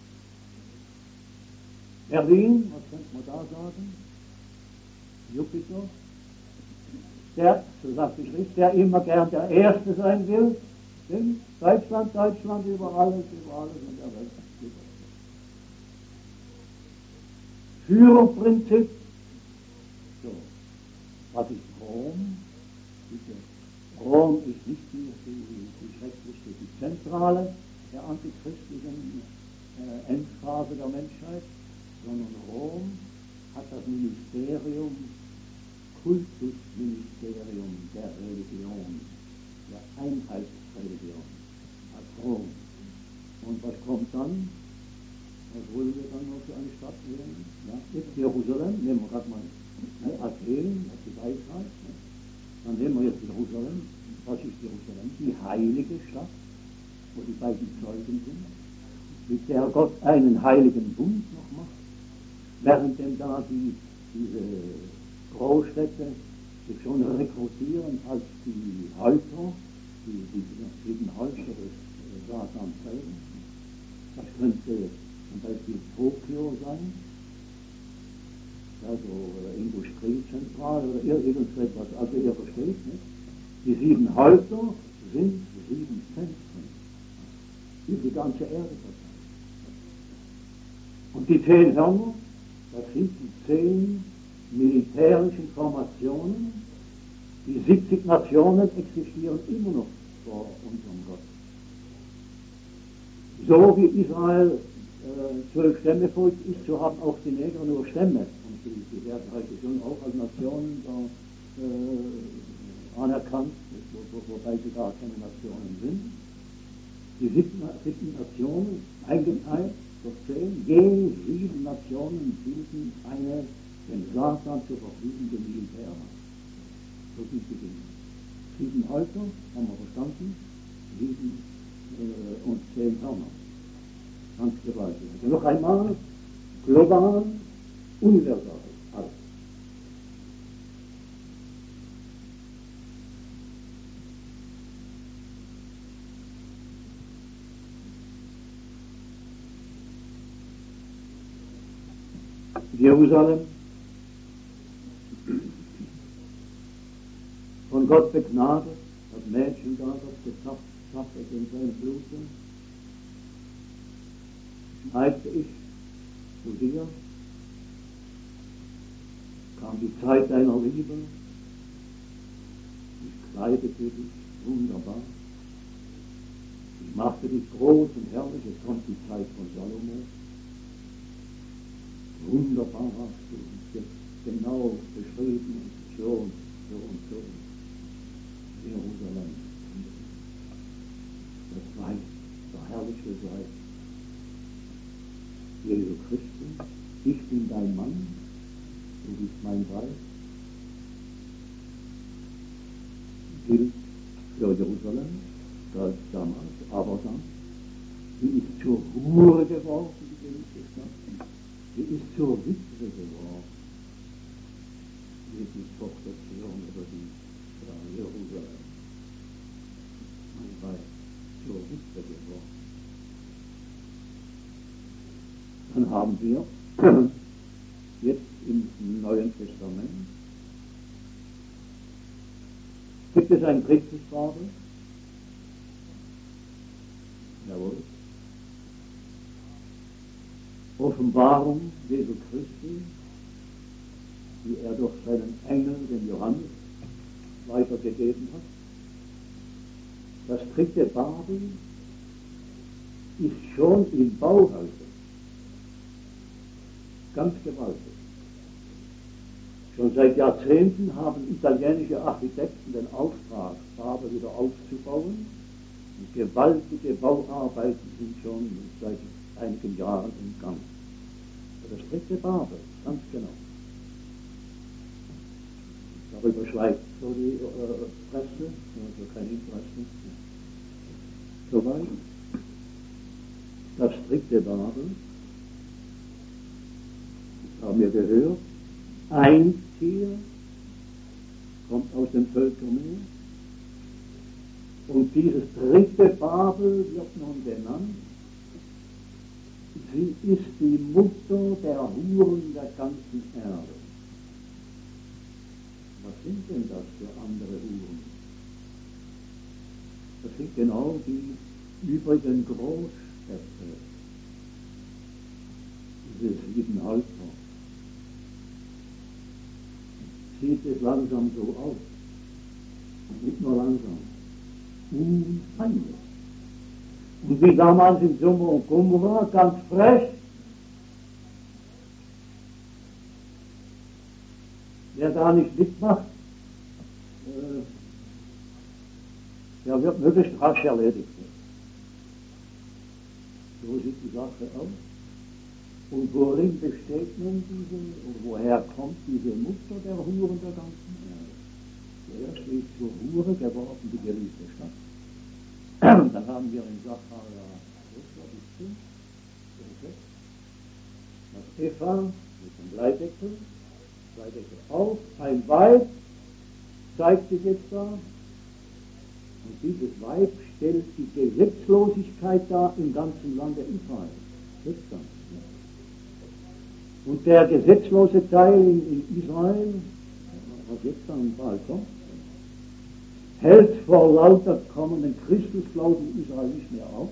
Berlin, was könnte man da sagen? Jupiter. Der, so sagt die Schrift, der immer gern der Erste sein will. Denn Deutschland, Deutschland über alles, über alles in der Welt. Führerprinzip. So, was ist Rom? Bitte. Rom ist nicht die, die, die schrecklichste, die Zentrale der antichristlichen äh, Endphase der Menschheit, sondern Rom hat das Ministerium, Kultusministerium der Religion, der Einheitsreligion, hat Rom. Und was kommt dann? Was wollen wir dann noch für eine Stadt wählen? Ja, jetzt Jerusalem, nehmen wir gerade mal ne, Athen, das ist die Weisheit. Ne? Dann nehmen wir jetzt Jerusalem. Was ist Jerusalem? Die heilige Stadt, wo die beiden Zeugen sind, mit der Gott einen heiligen Bund noch macht. Während denn da die, diese Großstädte sich schon rekrutieren als die Häupter, die, die sieben Häupter des Satans selber. Das könnte zum Beispiel Tokio sein, also Industriezentrale oder irgendetwas, also ihr versteht, nicht? Die sieben Häupter sind sieben Zentren, über die ganze Erde verteilt. Und die zehn Hörner, das sind die zehn militärischen Formationen, die siebzig Nationen existieren immer noch vor unserem Gott. So wie Israel äh, zwölf Stämme folgt ist, so haben auch die Neger nur Stämme. Und die, die werden heute schon auch als Nationen äh, anerkannt, wo, wo, wobei sie gar keine Nationen sind. Die siebten, siebten Nationen, eingeteilt durch zehn, je sieben Nationen bilden eine dem Satan zur Verfügung der Militärmacht. So sind die Dinge. Sieben Häupter, haben wir verstanden, sieben äh, und zehn Hörner. Ganz gewaltig. Also noch einmal, global, universal, alles. Jerusalem, von Gott begnadet, das Mädchen da, das gezapft hat in seinem Blute, schreibte ich zu dir, kam die Zeit deiner Liebe, ich kleidete dich wunderbar, ich machte dich groß und herrlich, es kommt die Zeit von Salomo, wunderbar hast du uns genau beschrieben, so und so und so. Jerusalem, das Reich, das herrliche Reich. Jesu Christus, ich bin dein Mann, du bist mein Weib. Gilt für Jerusalem, galt damals, aber dann, sie ist zur Hure geworden, die geliebte Stadt. Sie ist zur Witwe geworden, wie die Tochter Zion oder die ja, Jerusalem. Man war zur Witwe geworden. Dann haben wir jetzt im Neuen Testament, gibt es ein drittes Vater? Jawohl. Offenbarung Jesu Christi, die er durch seinen Engel, den Johannes, weitergegeben hat. Das dritte Babel ist schon im Bauhause. Ganz gewaltig. Schon seit Jahrzehnten haben italienische Architekten den Auftrag, Babel wieder aufzubauen. Und gewaltige Bauarbeiten sind schon seit einigen Jahren im Gang. Das dritte Babel, ganz genau. Darüber schweigt so die äh, Presse, also kein Interesse. Soweit. Das dritte Babel, das haben wir gehört, ein Tier kommt aus dem Völkermeer. Und dieses dritte Babel wird nun genannt. Sie ist die Mutter der Huren der ganzen Erde. Was sind denn das für andere Huren? Das sind genau die übrigen Großstädte, diese sieben Häuser. Sieht es langsam so aus. Nicht nur langsam. Unheimlich. Und wie damals in Sodom und Gomorrha, ganz frech. Wer da nicht mitmacht, äh, der wird möglichst rasch erledigt. So sieht die Sache aus. Und worin besteht nun diese, und woher kommt diese Mutter der Huren der ganzen Erde? Zuerst ist zur Hure geworden die geliebte Stadt. Dann haben wir in Sacharja, das Eva mit dem Bleideckel, Bleideckel auf, ein Weib zeigt sich jetzt da. Und dieses Weib stellt die Gesetzlosigkeit dar im ganzen Lande Israel. Jetzt dann. Und der gesetzlose Teil in, in Israel, was jetzt dann bald kommt, hält vor lauter kommenden Christusglauben Israel nicht mehr auf.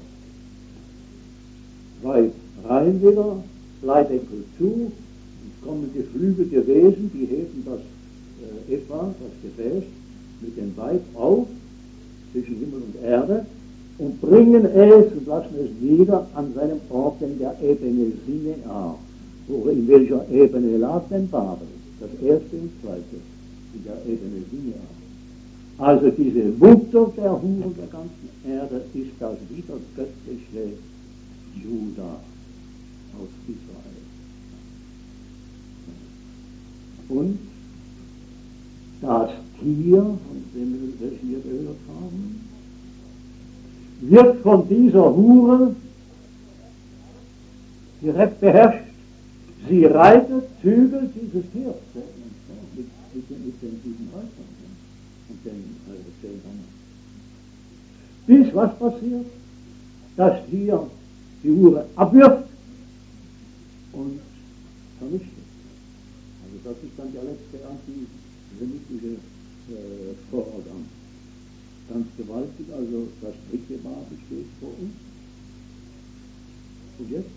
Weib rein wieder, Bleideckel zu, es kommen geflügelte Wesen, die heben das äh, Eva, das Gefäß, mit dem Weib auf, zwischen Himmel und Erde, und bringen es und lassen es wieder an seinem Ort in der Ebene Sinea, oder in welcher Ebene lag denn Babel? Das erste und zweite, in der Ebene Sinea. Also diese Mutter der Huren der ganzen Erde ist das wieder göttliche Juda aus Israel. Und das Tier, von dem wir gehört haben, wird von dieser Hure direkt beherrscht. Sie reitet, zügelt dieses Tier mit, mit, den, mit den sieben Häusern und den äh, zehn Männern. Bis was passiert? Das Tier die Hure abwirft und vernichtet. Also das ist dann der letzte antisemitische äh, Vorgang. Ganz gewaltig, also das dritte Babel steht vor uns. Und jetzt?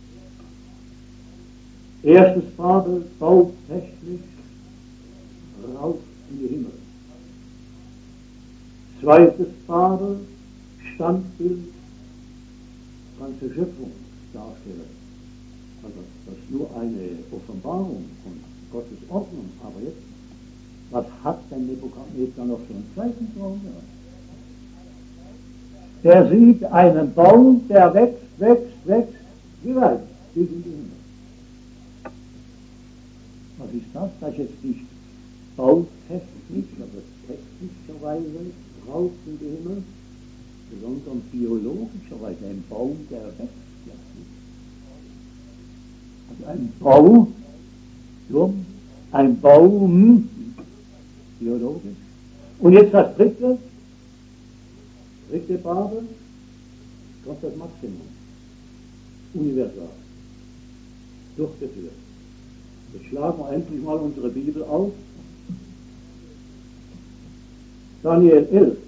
Erstes Babel, bautechnisch, rauf in die Himmel. Zweites Babel, Standbild, ganze Schöpfung darstellen. Also das ist nur eine Offenbarung von Gottes Ordnung. Aber jetzt, was hat denn Nebukadnezar noch für einen zweiten Traum gehabt? Der sieht einen Baum, der wächst, wächst, wächst, wie weit? Bis in die Himmel. Was ist das? Das ist jetzt nicht bautechnisch, aber technischerweise raus in die Himmel, sondern biologischerweise ein Baum, der wächst ja nicht. Also ein Bau, Turm, ein Baum, biologisch. Und jetzt das dritte, dritte Babel, kommt das Maximum, universal, durchgeführt. Jetzt schlagen wir endlich mal unsere Bibel auf. Daniel elf.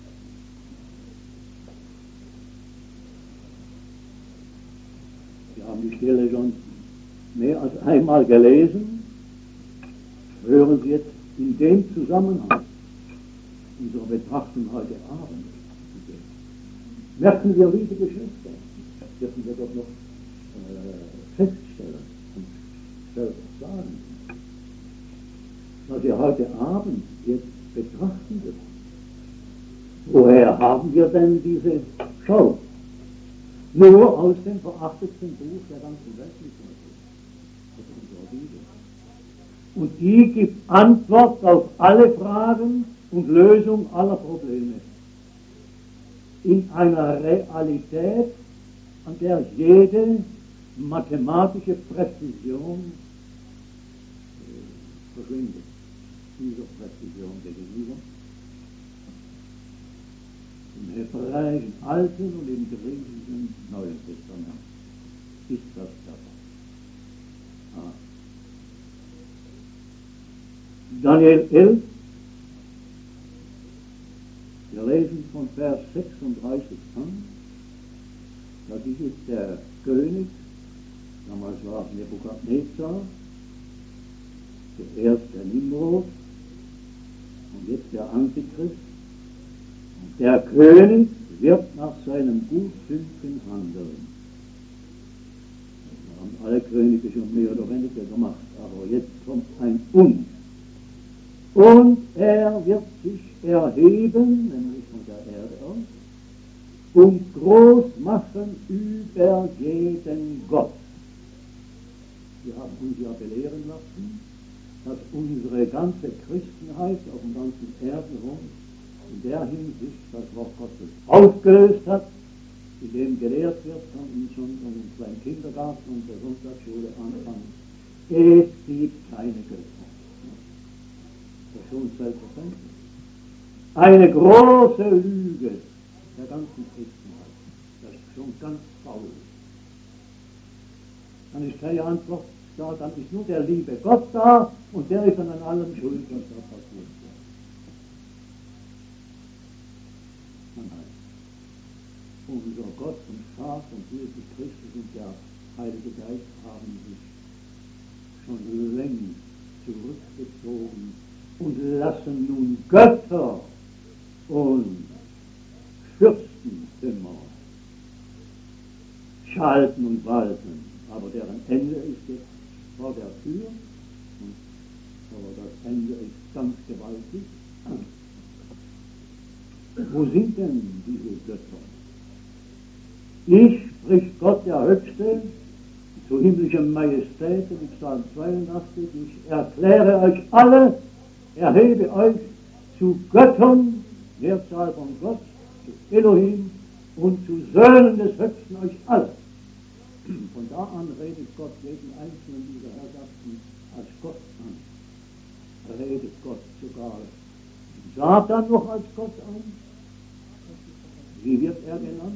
Wir haben die Stelle schon mehr als einmal gelesen. Hören Sie jetzt in dem Zusammenhang unsere Betrachtung heute Abend. Merken wir, liebe Geschwister, das dürfen wir doch noch äh, feststellen und selber sagen, was wir heute Abend jetzt betrachten dürfen. Woher haben wir denn diese Schau? Nur aus dem verachteten Buch der ganzen Weltliteratur. Das ist unsere Bibel. Und die gibt Antwort auf alle Fragen und Lösung aller Probleme. In einer Realität, an der jede mathematische Präzision äh, verschwindet. Dieser Präzision gegenüber. Im hebräischen Alten und im griechischen Neuen Testament ist das der Fall. Ah. Daniel elf, wir lesen von Vers sechsunddreißig an, da dies ist der König, damals war es Nebukadnezar, zuerst der Nimrod und jetzt der Antichrist. Und der König wird nach seinem Gutdünken handeln. Das haben alle Könige schon mehr oder weniger gemacht, aber jetzt kommt ein Und. Und er wird sich erheben, nämlich von der Erde aus, und groß machen über jeden Gott. Wir haben uns ja belehren lassen, dass unsere ganze Christenheit auf dem ganzen Erdenrund in der Hinsicht das Wort Gottes aufgelöst hat, indem gelehrt wird, von uns schon von dem kleinen Kindergarten und der Sonntagsschule anfangen. Es gibt keine Götter. Das ist schon selbstverständlich. Eine große Lüge der ganzen Christenheit. Das ist schon ganz faul. Dann ist keine Antwort da, dann ist nur der liebe Gott da und der ist dann an allem schuld, was da passiert. Unser Gott und Vater und Jesus Christus und der Heilige Geist haben sich schon längst zurückgezogen und lassen nun Götter und Fürstentümer schalten und walten. Aber deren Ende ist jetzt vor der Tür, aber das Ende ist ganz gewaltig. Wo sind denn diese Götter? Ich, spricht Gott der Höchste, zu himmlischen Majestäten, in Psalm zweiundachtzig, ich erkläre euch alle, erhebe euch zu Göttern, Mehrzahl von Gott, zu Elohim und zu Söhnen des Höchsten euch alle. Von da an redet Gott jeden einzelnen dieser Herrschaften als Gott an. Redet Gott sogar Satan noch als Gott an. Wie wird er genannt?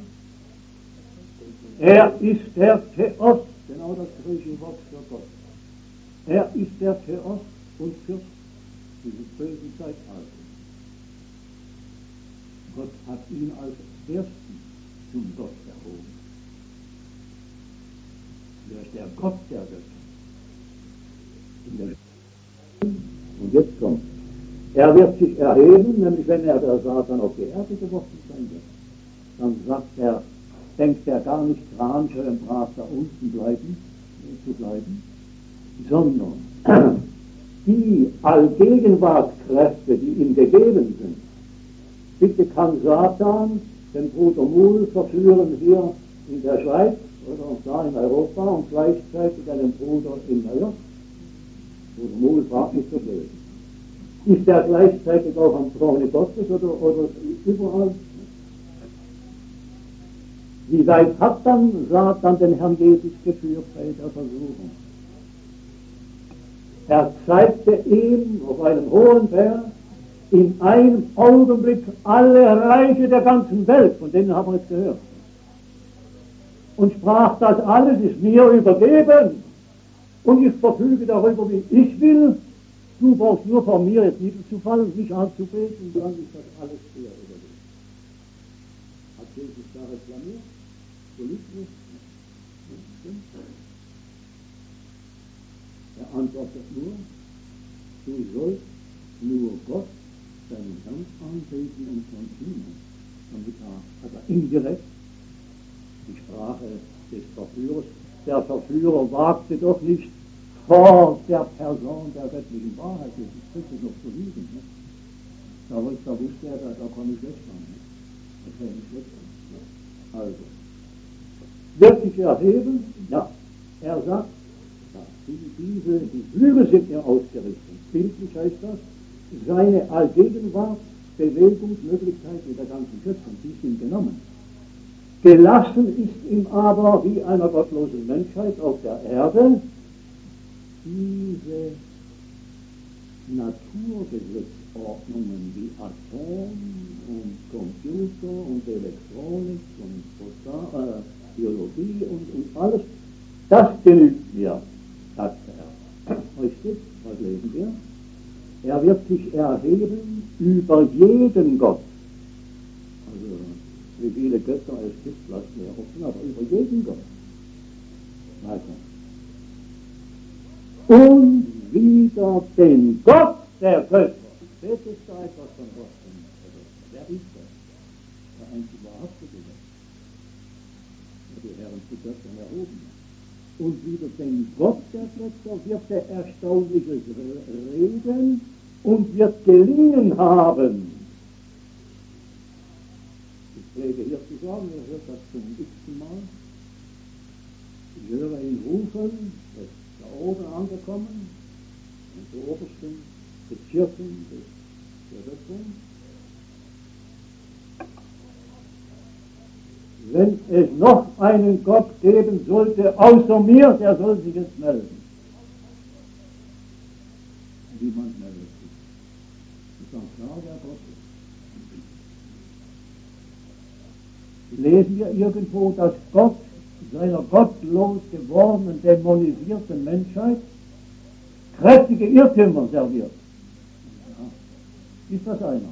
Er ist der Theos, genau das griechische Wort für Gott. Er ist der Theos und Fürst dieses bösen Zeitalters. Gott hat ihn als Ersten zum Gott erhoben. Er ist der Gott der Götter. Und jetzt kommt. Er wird sich erheben, nämlich wenn er der Satan auf die Erde geworfen sein wird. Dann sagt er, denkt er gar nicht dran, schön brav da unten bleiben, äh, zu bleiben, sondern die Allgegenwartskräfte, die ihm gegeben sind. Bitte kann Satan den Bruder Muhl verführen hier in der Schweiz oder da in Europa und gleichzeitig einen Bruder in Neuer. Bruder Muhl fragt nicht so blöd. Ist er gleichzeitig auch am Throne Gottes oder, oder überall? Wie weit hat dann Satan den Herrn Jesus geführt bei der Versuchung? Er zeigte ihm auf einem hohen Berg in einem Augenblick alle Reiche der ganzen Welt, von denen haben wir jetzt gehört. Und sprach, das alles ist mir übergeben und ich verfüge darüber, wie ich will. Du brauchst nur vor mir jetzt niederzufallen und mich anzubeten, und dann ist das alles dir übergeben. Hat Jesus da reklamiert? So liegt nicht. Er antwortet nur, du sollst nur Gott, deinen Herrn, anbeten und von ihm. Damit hat er indirekt die Sprache des Verführers. Der Verführer wagte doch nicht vor der Person der göttlichen Wahrheit, Jesus Christus, noch zu lügen. Ne? Da, da wusste er, da, da kann ich wegfahren. Ne? Da kann ich wegfahren. Ja. Also, wird sich erheben? Ja. Er sagt, ja, die, diese, die Flügel sind mir ausgerichtet. Bildlich heißt das, seine Allgegenwart, Bewegungsmöglichkeit mit der ganzen Schöpfung, die sind genommen. Gelassen ist ihm aber, wie einer gottlosen Menschheit auf der Erde, diese Naturgesetzordnungen wie Atom und Computer und Elektronik und äh, Biologie und, und alles, das genügt mir, sagte er. Richtig, was lesen wir? Er wird sich erheben über jeden Gott. Also, wie viele Götter es gibt, lasst mir offen, aber über jeden Gott. Weiter. Und wieder den Gott der Götter. Seht es da etwas von Gott? Wer ist das? Der einzige wahrhaftige Gott. Die Herren zu Göttern erhoben. Und wieder den Gott der Götter wird er Erstaunliches reden und wird gelingen haben. Ich pflege hier zu sagen, ihr hört das zum x-ten Mal. Ich höre ihn rufen, er ist da oben angekommen, in der obersten Bezirken der Schöpfung. Wenn es noch einen Gott geben sollte, außer mir, der soll sich jetzt melden. Niemand meldet sich. Das ist auch klar, wer Gott ist. Lesen wir irgendwo, dass Gott seiner gottlos gewordenen, dämonisierten Menschheit kräftige Irrtümer serviert. Ja. Ist das einer?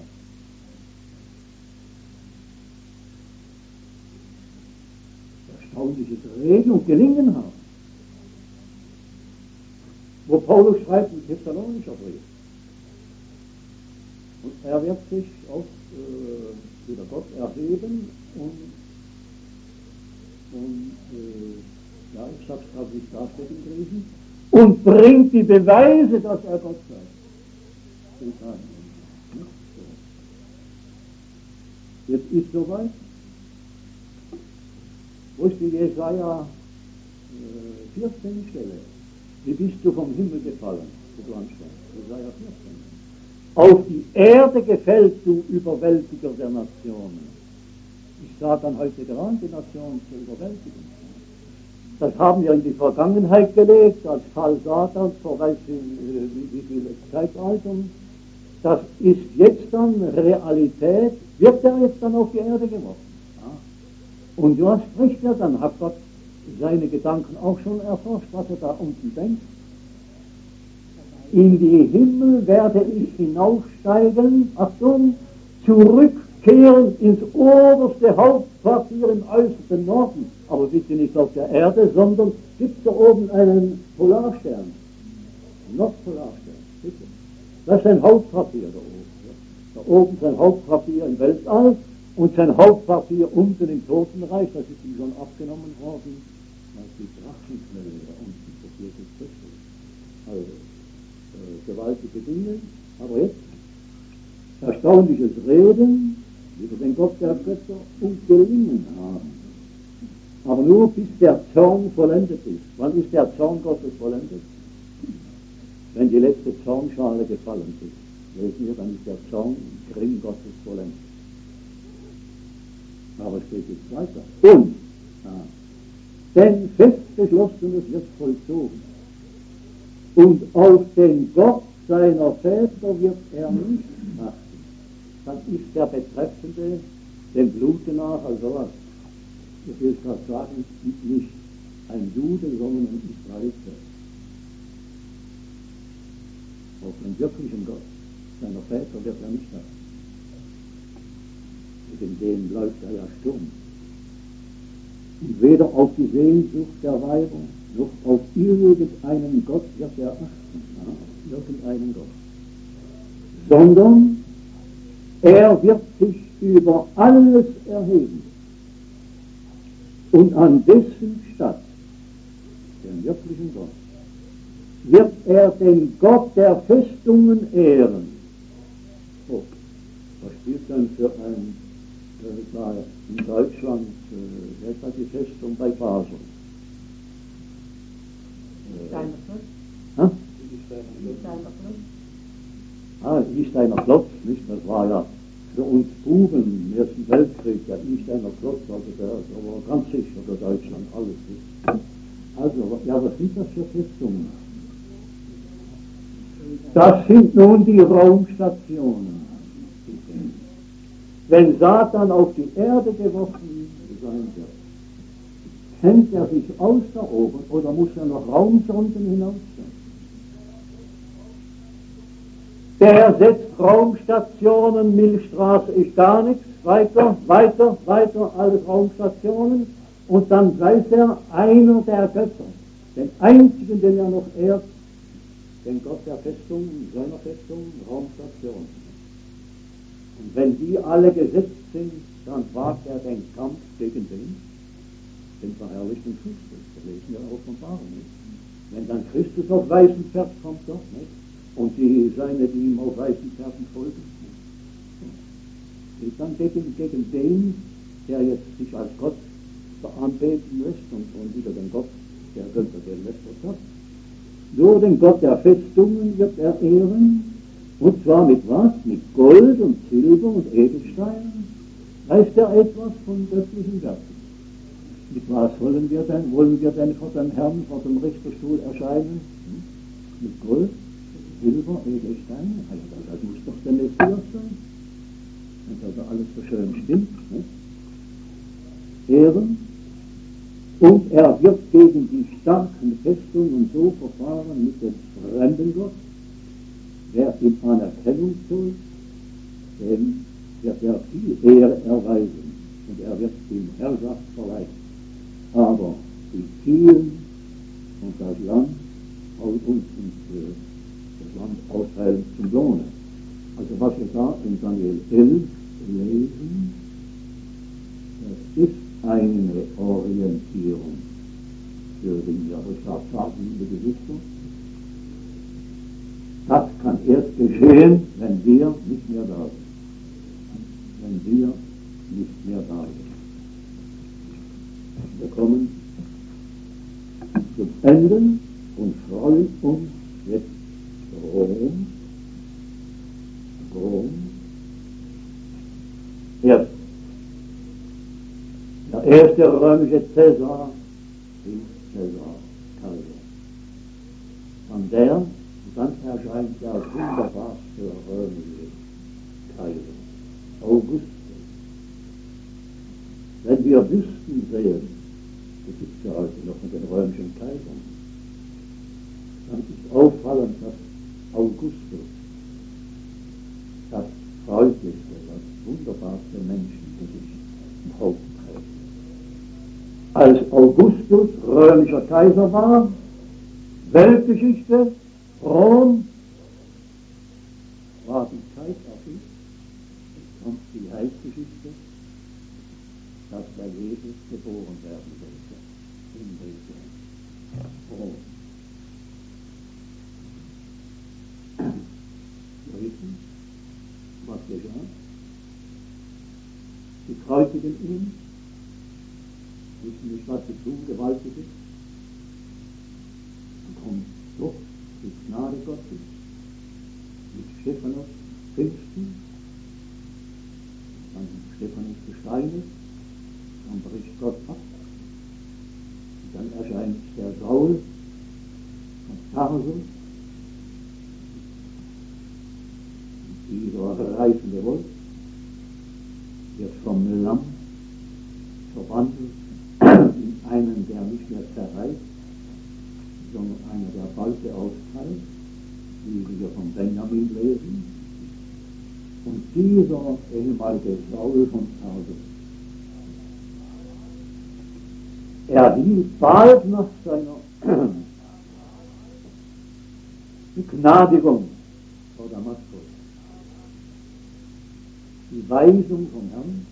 Erstaunliches Reden und Gelingen haben. Wo Paulus schreibt im Thessalonischer Brief. Und er wird sich auf äh, wieder Gott erheben und, und äh, ja, ich sag's gerade nicht, da steht im Griechen, und bringt die Beweise, dass er Gott sei. Jetzt ist soweit. Wo ist die Jesaja äh, vierzehn Stelle? Wie bist du vom Himmel gefallen, du Anstand? Jesaja vierzehn. Auf die Erde gefällst du, Überwältiger der Nationen. Ich sage dann heute dran, die Nationen zu überwältigen. Das haben wir in die Vergangenheit gelegt, als Fall Satans, vor weiß ich, wie, wie viele Zeitaltern. Das ist jetzt dann Realität, wird er jetzt dann auf die Erde geworfen. Ja. Und was spricht er dann? Hat Gott seine Gedanken auch schon erforscht, was er da unten denkt? In die Himmel werde ich hinaufsteigen, Achtung, zurückkehren ins oberste Hauptquartier im äußersten Norden. Aber bitte nicht auf der Erde, sondern gibt es da oben einen Polarstern, Nordpolarstern, bitte. Das ist sein Hauptquartier da oben. Da oben sein Hauptquartier im Weltall und sein Hauptquartier unten im Totenreich, das ist ihm schon abgenommen worden, das ist die Drachenquelle da unten, das Jesus Christus. Also, äh, gewaltige Dinge, aber jetzt erstaunliches Reden über den Gott der Götter und gelingen haben. Aber nur bis der Zorn vollendet ist. Wann ist der Zorn Gottes vollendet? Wenn die letzte Zornschale gefallen ist. Lesen wir, dann ist der Zorn, Grimm Gottes vollendet. Aber es geht jetzt weiter. Und, ja, denn fest Beschlossenes wird vollzogen. Und auf den Gott seiner Väter wird er nicht achten. Dann ist der Betreffende dem Blute nach, also was? Ich will gerade sagen, nicht ein Jude, sondern ein Israelite. Auf den wirklichen Gott seiner Väter wird er nicht achten. Wegen dem bleibt er ja stumm. Und weder auf die Sehnsucht der Weiber, noch auf irgendeinen Gott wird er achten. Ja, irgendeinen Gott. Sondern er wird sich über alles erheben. Und an dessen Statt, den wirklichen Gott, wird er den Gott der Festungen ehren. Oh, was spielt dann für ein, äh, war in Deutschland, äh, wer hat die Festung bei Basel? Steiner Fluss. Ha? Steiner Fluss. Ah, Isteiner Klotz, nicht? Das war ja für uns Buben im Ersten Weltkrieg, der Isteiner Klotz, also der ist aber ganz sicher für Deutschland, alles ist. Also, ja, was sind das für Festungen? Das sind nun die Raumstationen. Wenn Satan auf die Erde geworfen sein wird, kennt er sich aus da oben oder muss er noch Raumsonden hinausstellen? Der setzt Raumstationen, Milchstraße ist gar nichts, weiter, weiter, weiter, alles Raumstationen, und dann weiß er, einer der Götter, den einzigen, den er noch ehrt, den Gott der Festung, seiner Festung, Raumstationen. Und wenn die alle gesetzt sind, dann wagt er den Kampf gegen den, den verherrlichten Christus. Das lesen wir in der Offenbarung nicht. Wenn dann Christus auf weißem Pferd kommt, doch nicht. Und die seine, die ihm auf weißen Pferden folgen, geht dann gegen, gegen den, der jetzt sich als Gott anbeten lässt und, und wieder den Gott, der Götter gelästert hat. Nur den Gott der Festungen wird er ehren, und zwar mit was? Mit Gold und Silber und Edelsteinen. Weiß er etwas von göttlichen Werken? Mit was wollen wir denn? Wollen wir denn vor dem Herrn, vor dem Richterstuhl erscheinen? Hm? Mit Gold, Silber, Edelsteine? Also das muss doch der Messias sein. Wenn das alles so schön stimmt. Ne? Ehren. Und er wird gegen die starken Festungen so verfahren mit dem fremden Gott, wer ihm Anerkennung zollt, dem wird er viel Ehre erweisen und er wird ihm Herrschaft verleihen. Aber die Zielen und das Land aus uns und das Land austeilen zum Lohne. Also was wir da in Daniel elf lesen, das ist eine Orientierung für den Jerusalem, liebe Geschwister. Das kann erst geschehen, wenn wir nicht mehr da sind. Wenn wir nicht mehr da sind. Wir kommen zum Ende und freuen uns jetzt Rom. Rom. Erst. Der erste römische Cäsar ist Cäsar, Kaiser. Von der, und dann erscheint der wunderbarste römische Kaiser, Augustus. Wenn wir Büsten sehen, das gibt es ja heute noch mit den römischen Kaisern, dann ist auffallend, dass Augustus das freundlichste, das wunderbarste Menschengesicht im Haupt trägt. Als Augustus römischer Kaiser war, Weltgeschichte, Rom, war die Zeit erfüllt. Es kommt die Heilsgeschichte, dass der Jesus geboren werden sollte in Bethlehem, Rom. Wir wissen, was geschah. Sie kreuzigen ihn, wissen nicht, was sie tun, gewaltig ist. Dann kommt doch die Gnade Gottes mit Stephanus Pfingsten, dann Stephanus gesteinigt, dann bricht Gott ab. Und dann erscheint der Saul von Tarsus, dieser reisende Wolf, wird vom Lamm verwandelt in einen, der nicht mehr zerreißt, sondern einer, der Beute austeilt, wie wir von Benjamin lesen. Und dieser ehemalige Saul von Tarsus, er hielt bald nach seiner Begnadigung vor Damaskus die Weisung vom Herrn: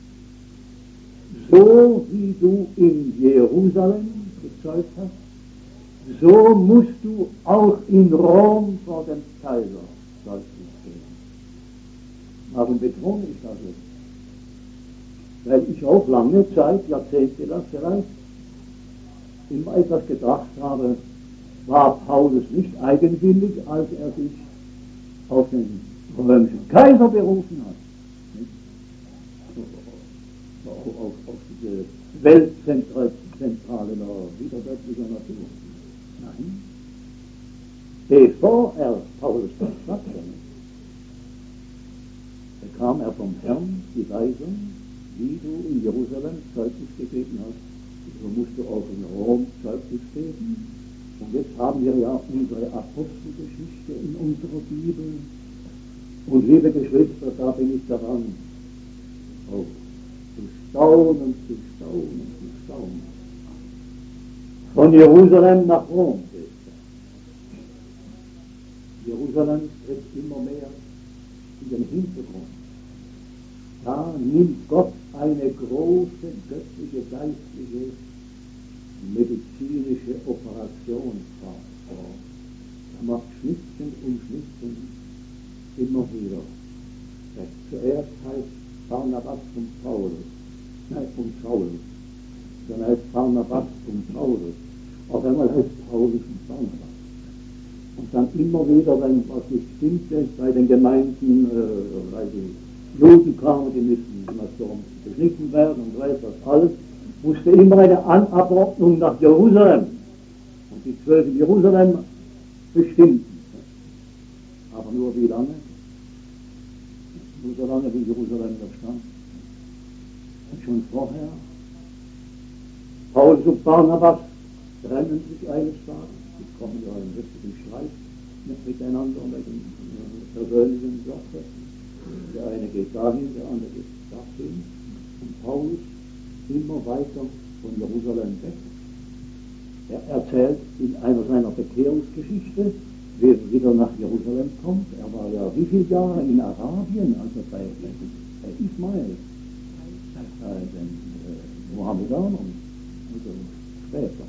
So wie du in Jerusalem gezeugt hast, so musst du auch in Rom vor dem Kaiser deutlich stehen. Warum betone ich das jetzt? Weil ich auch lange Zeit, Jahrzehnte lang vielleicht, immer etwas gedacht habe, war Paulus nicht eigenwillig, als er sich auf den römischen Kaiser berufen hat. Auf, auf, auf diese Weltzentrale widerwärtiger Natur. Nein. Bevor er Paulus das sagte, bekam er vom Herrn die Weisung, wie du in Jerusalem Zeugnis gegeben hast, so musst du auch in Rom Zeugnis geben. Und jetzt haben wir ja unsere Apostelgeschichte in unserer Bibel. Und liebe Geschwister, da bin ich daran, oh, zu staunen, zu staunen, zu staunen. Von Jerusalem nach Rom geht er. Jerusalem tritt immer mehr in den Hintergrund. Da nimmt Gott eine große, göttliche, geistliche, medizinische Operation vor. Er macht Schnittchen und Schnittchen immer wieder. Zuerst heißt Barnabas und Paulus, nein, und Saulus. Dann heißt Barnabas und Paulus. Auf einmal heißt Paulus und Barnabas. Und dann immer wieder, wenn was nicht stimmte, bei den Gemeinden, äh, weil die Juden kamen, die müssen immer so beschnitten werden und weiß das alles, musste immer eine Anordnung nach Jerusalem. Und die zwölf in Jerusalem bestimmten. Aber nur wie lange? Nur so lange, wie Jerusalem da stand. Und schon vorher, Paulus und Barnabas trennen sich eines Tages. Die kommen ja in richtigen Streit miteinander wegen äh, persönlichen Sachen. Der eine geht dahin, der andere geht dahin. Und Paulus immer weiter von Jerusalem weg. Er erzählt in einer seiner Bekehrungsgeschichte, wie er wieder nach Jerusalem kommt. Er war ja wie viele Jahre in Arabien, also bei, bei Ismael, bei den äh, Mohammedanern, also später.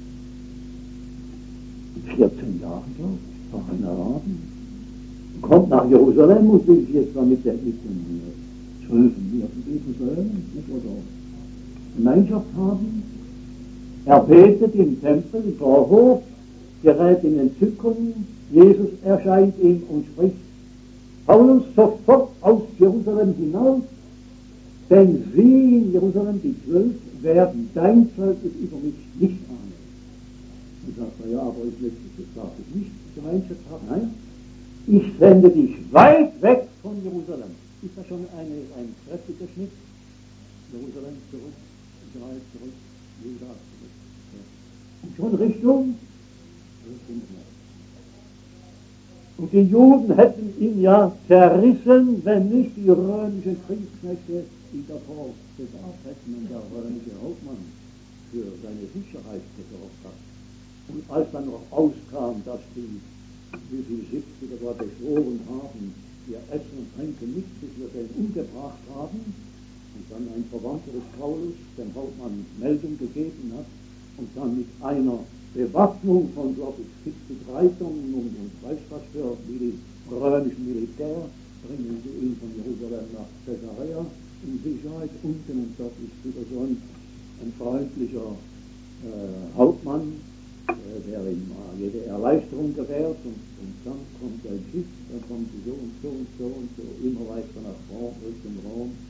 vierzehn Jahre, glaube ich, war in Arabien. Kommt nach Jerusalem und will sich jetzt damit der mit den Zwölfen wieder versöhnen, nicht oder Gemeinschaft haben. Er betet im Tempel, im Vorhof, gerät in Entzückung. Jesus erscheint ihm und spricht: Paulus, sofort aus Jerusalem hinaus, denn sie in Jerusalem, die Zwölf, werden dein Zeugnis über mich nicht ahnen. Und sagt er: ja, aber ich möchte, das darf ich nicht Gemeinschaft haben. Nein, ich sende dich weit weg von Jerusalem. Ist das schon eine, ein kräftiger Schnitt? Jerusalem zurück, Israel zurück, Juda zurück. Und schon Richtung, Richtung Nord. Und die Juden hätten ihn ja zerrissen, wenn nicht die römischen Kriegsknechte ihn davor bewahrt hätten und der römische Hauptmann für seine Sicherheit gesorgt hat. Und als dann noch auskam, dass die, wie sie siebzig oder beschworen haben, ihr Essen und Trinken nicht, bis wir den umgebracht haben, und dann ein Verwandter des Paulus dem Hauptmann Meldung gegeben hat, und dann mit einer Bewaffnung von, glaube ich, siebzig Reitern und, und weiß was für Mil römischen Militär, bringen sie ihn von Jerusalem nach Caesarea in Sicherheit unten, und dort ist wieder so ein, ein freundlicher äh, Hauptmann, äh, der ihm äh, jede Erleichterung gewährt, und, und dann kommt ein Schiff, dann kommt sie so und so und so und so, immer weiter nach Rom, Richtung Rom,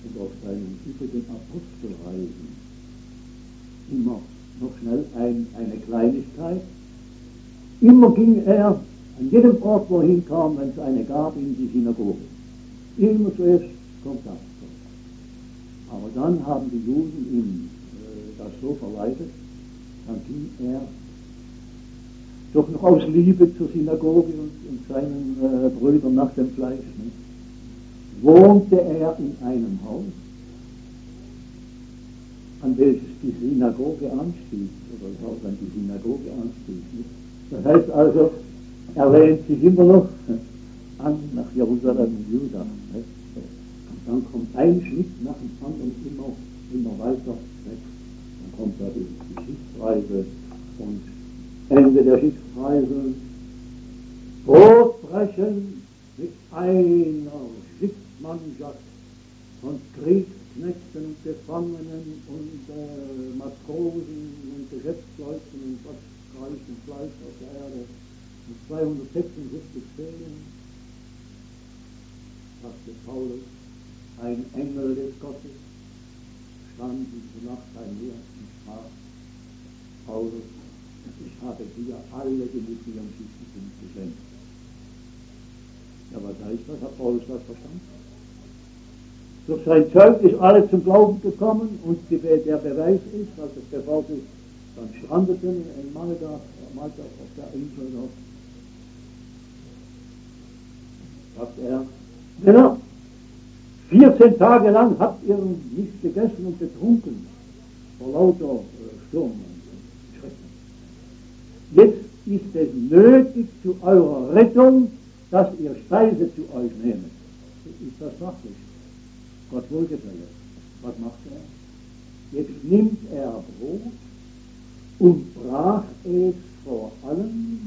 und auf seinen übrigen Apostelreisen immer noch schnell ein, eine Kleinigkeit. Immer ging er an jedem Ort, wo er hinkam, wenn es eine gab, in die Synagoge. Immer zuerst Kontakt. Aber dann haben die Juden ihm äh, das so verleitet, dann ging er doch noch aus Liebe zur Synagoge und, und seinen äh, Brüdern nach dem Fleisch. Ne? Wohnte er in einem Haus, an welches die Synagoge anstieß, oder das Haus an die Synagoge anstieß. Ne? Das heißt also, er lehnt sich immer noch an nach Jerusalem und Juda. Ne? Und dann kommt ein Schritt nach dem anderen immer, immer weiter weg. Dann kommt da die Geschichtsreise und Ende der Schiffsreise. Brotbrechen mit einer Schiffsmannschaft von Kriegsknechten und Gefangenen und äh, Matrosen und Geschäftsleuten und was reicht und Fleisch auf der Erde. Und zweihundertsechsundsiebzig Seelen, sagte Paulus, ein Engel des Gottes stand diese Nacht bei mir und sprach: Paulus, ich habe dir alle, die mit mir am Schiffen sind, geschenkt. Ja, was heißt das? Hat Paulus das verstanden? Durch sein Zeugnis alle zum Glauben gekommen und die, der Beweis ist, also bevor sie dann strandeten in Malta, Malta auf der Insel dort, sagt er, Männer, vierzehn Tage lang habt ihr nicht gegessen und getrunken, vor lauter äh, Sturm und Schrecken. Jetzt ist es nötig zu eurer Rettung, dass ihr Speise zu euch nehmt. Ist das sachlich? Gott wohlgefällig. Was macht er? Jetzt nimmt er Brot und brach es vor allen,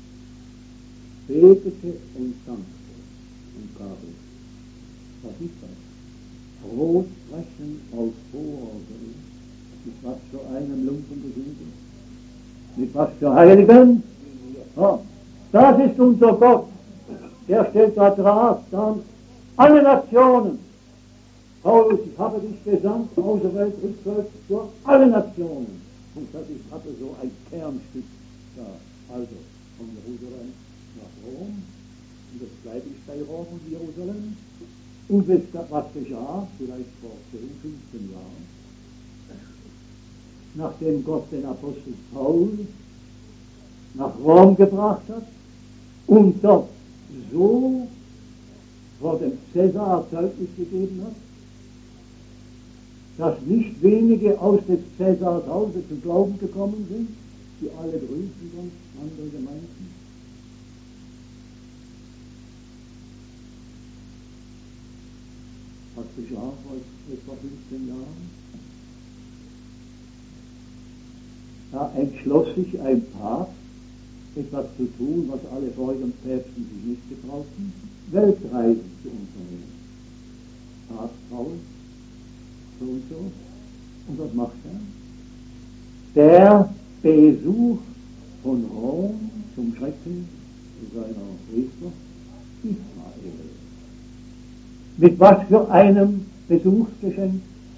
betete und dankte und gab es. Was ist das? Brotbrechen aus hoher See. Mit was für einem Lumpen gesündigt? Mit was für Heiligen? Ja, das ist unser Gott. Der stellt da drauf, dann alle Nationen. Paulus, ich habe dich gesandt, auserwählt, rückwärts, durch alle Nationen. Und das ist, hatte so ein Kernstück da. Also, von Jerusalem nach Rom. Und jetzt bleibe ich bei Rom und Jerusalem. Und was geschah, vielleicht vor zehn, fünfzehn Jahren, nachdem Gott den Apostel Paul nach Rom gebracht hat und dort so vor dem Cäsar Zeugnis gegeben hat, dass nicht wenige aus des Cäsars Hause zum Glauben gekommen sind, die alle grüßen dann andere Gemeinden. Was geschah vor etwa fünfzehn Jahren? Da entschloss sich ein Papst, etwas zu tun, was alle vorigen Päpsten sich nicht getrauten, Weltreisen zu unternehmen. Papst Paul, so und so. Und was macht er? Der Besuch von Rom zum Schrecken seiner Priester Israel. Mit was für einem Besuchsgeschenk?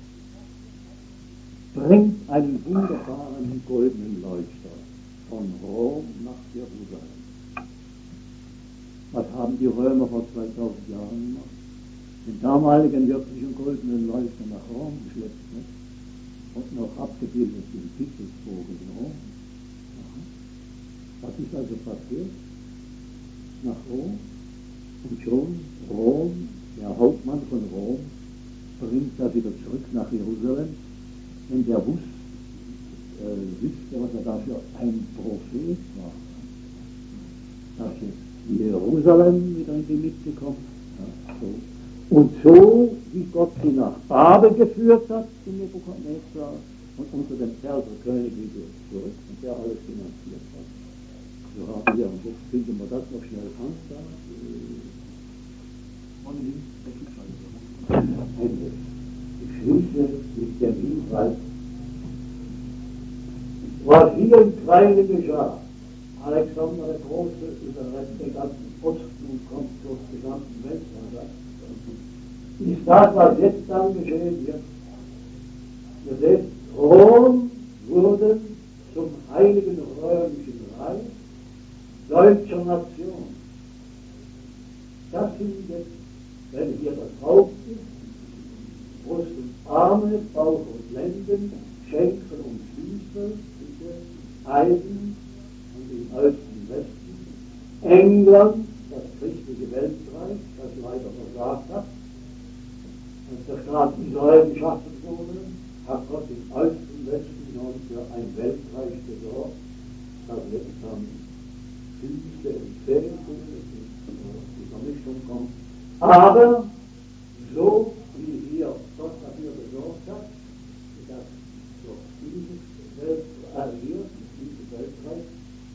Bringt einen wunderbaren goldenen Leuchter von Rom nach Jerusalem. Was haben die Römer vor zweitausend Jahren gemacht? Den damaligen wirklichen goldenen Leuchter nach Rom geschleppt, nicht? Und noch abgebildet im Titusvogel in Rom. Was ist also passiert? Nach Rom. Und schon Rom, der Hauptmann von Rom, bringt das wieder zurück nach Jerusalem. Wenn der wusste, äh, wüsste, was er dafür ein Prophet war, dass jetzt Jerusalem wieder in die Mitte kommt. Ja, so. Und so, wie Gott sie nach Babel geführt hat, zu Nebukadnezar, und unter dem Perserkönig wieder zurück, und der alles finanziert hat. So haben wir, und jetzt finden wir das noch schnell an, da, von links, Ende. Ich schließe mit dem Hinweis, was hier im Kleinen geschah. Alexander der Große überrennt den ganzen Osten und kommt durch die gesamten Welt. ist das, was jetzt dann geschehen wird. Ihr seht, Rom wurde zum heiligen römischen Reich deutscher Nation. Das sind jetzt, wenn hier das Haupt ist, Brust und Arme, Bauch und Lenden, Schenkel und Füße, Eisen und den Osten, Westen, England, das christliche Weltreich, das leider versagt hat, als der Staat Israel geschaffen wurde, hat Gott im Osten, Westen und für ein Weltreich gesorgt, das jetzt dann Füße und Zähne die Vermischung kommt. Aber so wie hier Gott dafür gesorgt hat, dass durch dieses Weltreich, dieses Weltreich,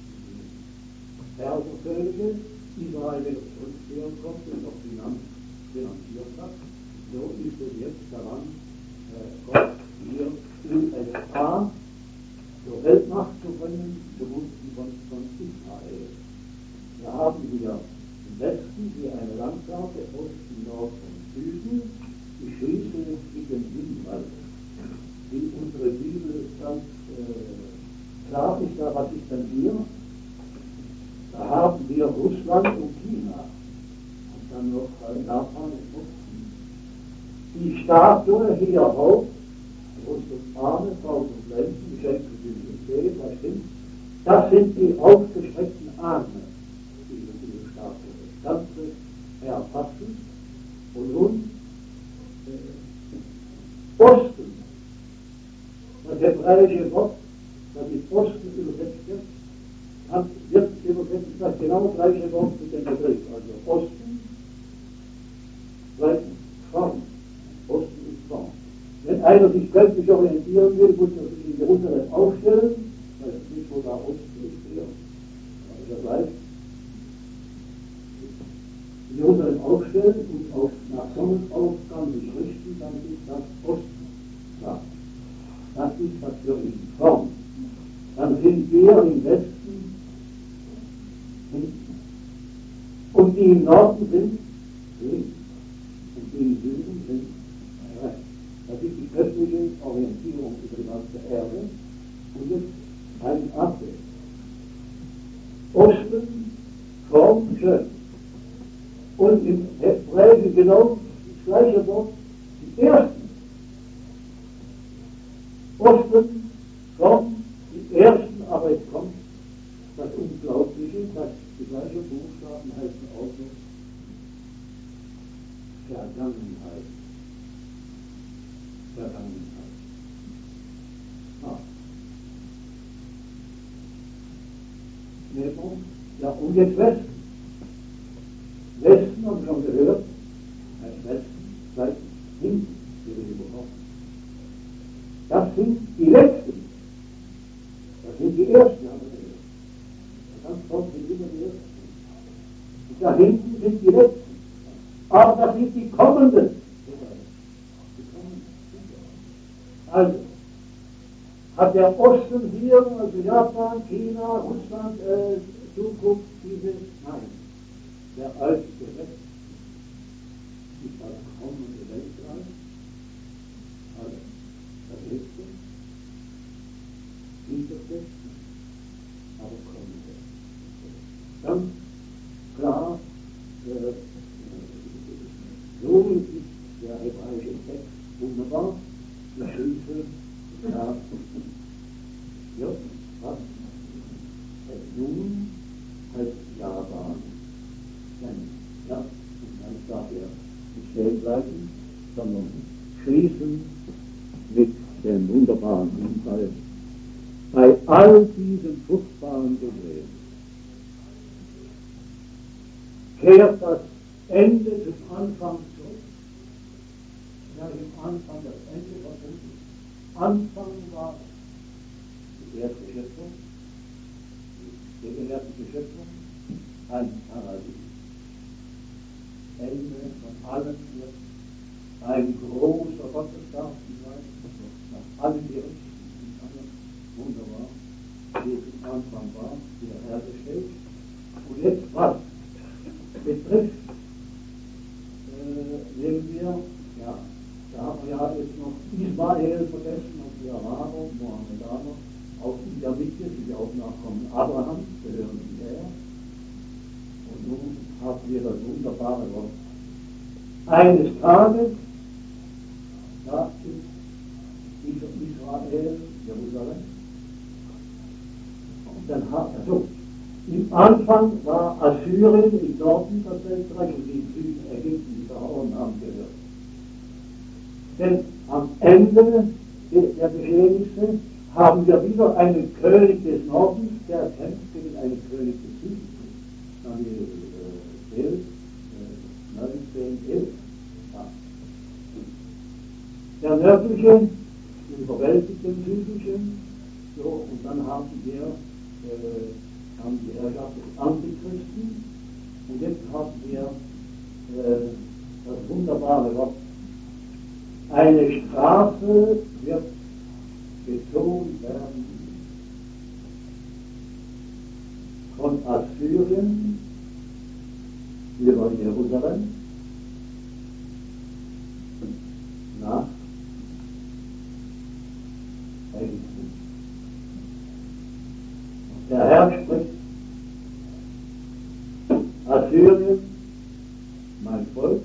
Perserkönige Israel wieder zurückführen konnte und auch finanziert hat, so ist es jetzt daran, äh, Gott hier U S A zur Weltmacht zu bringen, zugunsten von, von Israel. Wir haben hier im Westen hier eine Landkarte, Osten, Nord und Süden. Ich schließe jetzt mit dem Hinweis, wie unsere Bibel ganz äh, klar ist, da was ist denn hier? Da haben wir Russland und China und dann noch äh, Japan und Osten. Die Statue hier hoch, Brust und Arme, Bauch und Lenden, Schenkel, Füße und Zähne, das stimmt. Das sind die aufgestreckten Arme, diese, diese Statue. Das Ganze erfassen. Und nun äh, Osten, das hebräische Wort, das mit Osten übersetzt wird, hat, wird übersetzt das genau gleiche Wort mit dem Begriff. Also Osten, zweitens Form. Osten ist Form. Wenn einer sich göttlich orientieren will, muss er sich in Jerusalem aufstellen, weil es nicht, wo da Osten ist, hier, ist ja gleich. In Jerusalem aufstellen und auf, nach Sonnenaufgang sich richten, dann ist das Osten. Ja. Das ist das für ihn Form. Dann sind wir im Westen hinten. Und die im Norden sind links. Und die im Süden sind rechts. Das ist die göttliche Orientierung über die ganze Erde. Und jetzt ein Abbild. Osten, Form, schön. Und im Hebräischen genau das gleiche Wort, die ersten. Osten, Form, die ersten, aber es kommt das Unglaubliche, dass die gleichen Buchstaben heißen auch noch Vergangenheit. Vergangenheit. Ah. Ja, und jetzt Westen. Westen, haben wir schon gehört, heißt Westen, zweitens hinten, wie wir überhaupt. Das sind die Letzten. Das sind die Ersten, haben wir gehört. Ganz kommt sind immer die Ersten. Und da hinten sind die Letzten. Aber das sind die Kommenden. Also, hat der Osten hier, also Japan, China, Russland, äh, Zukunft, diese, nein. Der alte Westen ist das kommende Weltreich. Also, das letzte, hinterste, aber kommende. Ganz klar, äh, so ist der hebräische Text wunderbar. Ich schließe, ja, ja, was? Nun heißt Japan. Ja, und dann darf er nicht stehen bleiben, sondern schließen mit dem wunderbaren Hinweis. Bei all diesen fruchtbaren Gewehen kehrt das Ende zum Anfang zurück. Ja, im Anfang das Ende verbunden. Anfang war die erste Schöpfung, die gegenwärtige Schöpfung, ein Paradies. Ende von allem wird ein großer Gottesgarten sein, nach allen Gerichten und allem wunderbar, wie es am Anfang war, wiederhergestellt. Und jetzt was betrifft, äh, nehmen wir wir, ja, da haben wir ja jetzt noch Ismael vergessen und die Araber, Mohammedaner, auch in der Mitte, die auch Nachkommen Abrahams gehören hierher. Und nun haben wir das wunderbare Wort. Eines Tages, da ist Israel, Jerusalem, und dann hat er so. Im Anfang war Assyrien im Norden das Weltreich und im Süden Ägypten, die Pharaonen haben gehört. Denn am Ende der Geschehnisse haben wir wieder einen König des Nordens, der kämpft gegen einen König des Südens. Daniel äh, elf, äh, neunzehn, elf. Ja. Der nördliche überwältigt den südlichen, so, und dann haben wir äh, haben die Herrschaft des Antichristen, und jetzt haben wir äh, das wunderbare Wort. Eine Straße wird gezogen werden von Assyrien über Jerusalem nach Ägypten. Der Herr spricht: Assyrien, mein Volk,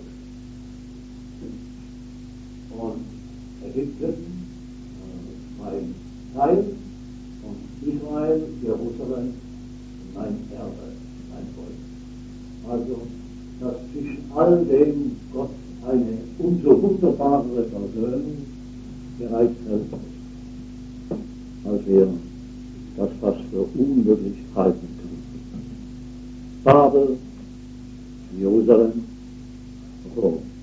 und Ägypten, mein Teil, und Israel, Jerusalem, mein Erbe, mein Volk. Also, dass zwischen all dem Gott eine umso wunderbare Versöhnung bereithält, als wir das fast für unmöglich halten können. Babel, Jerusalem, Rom.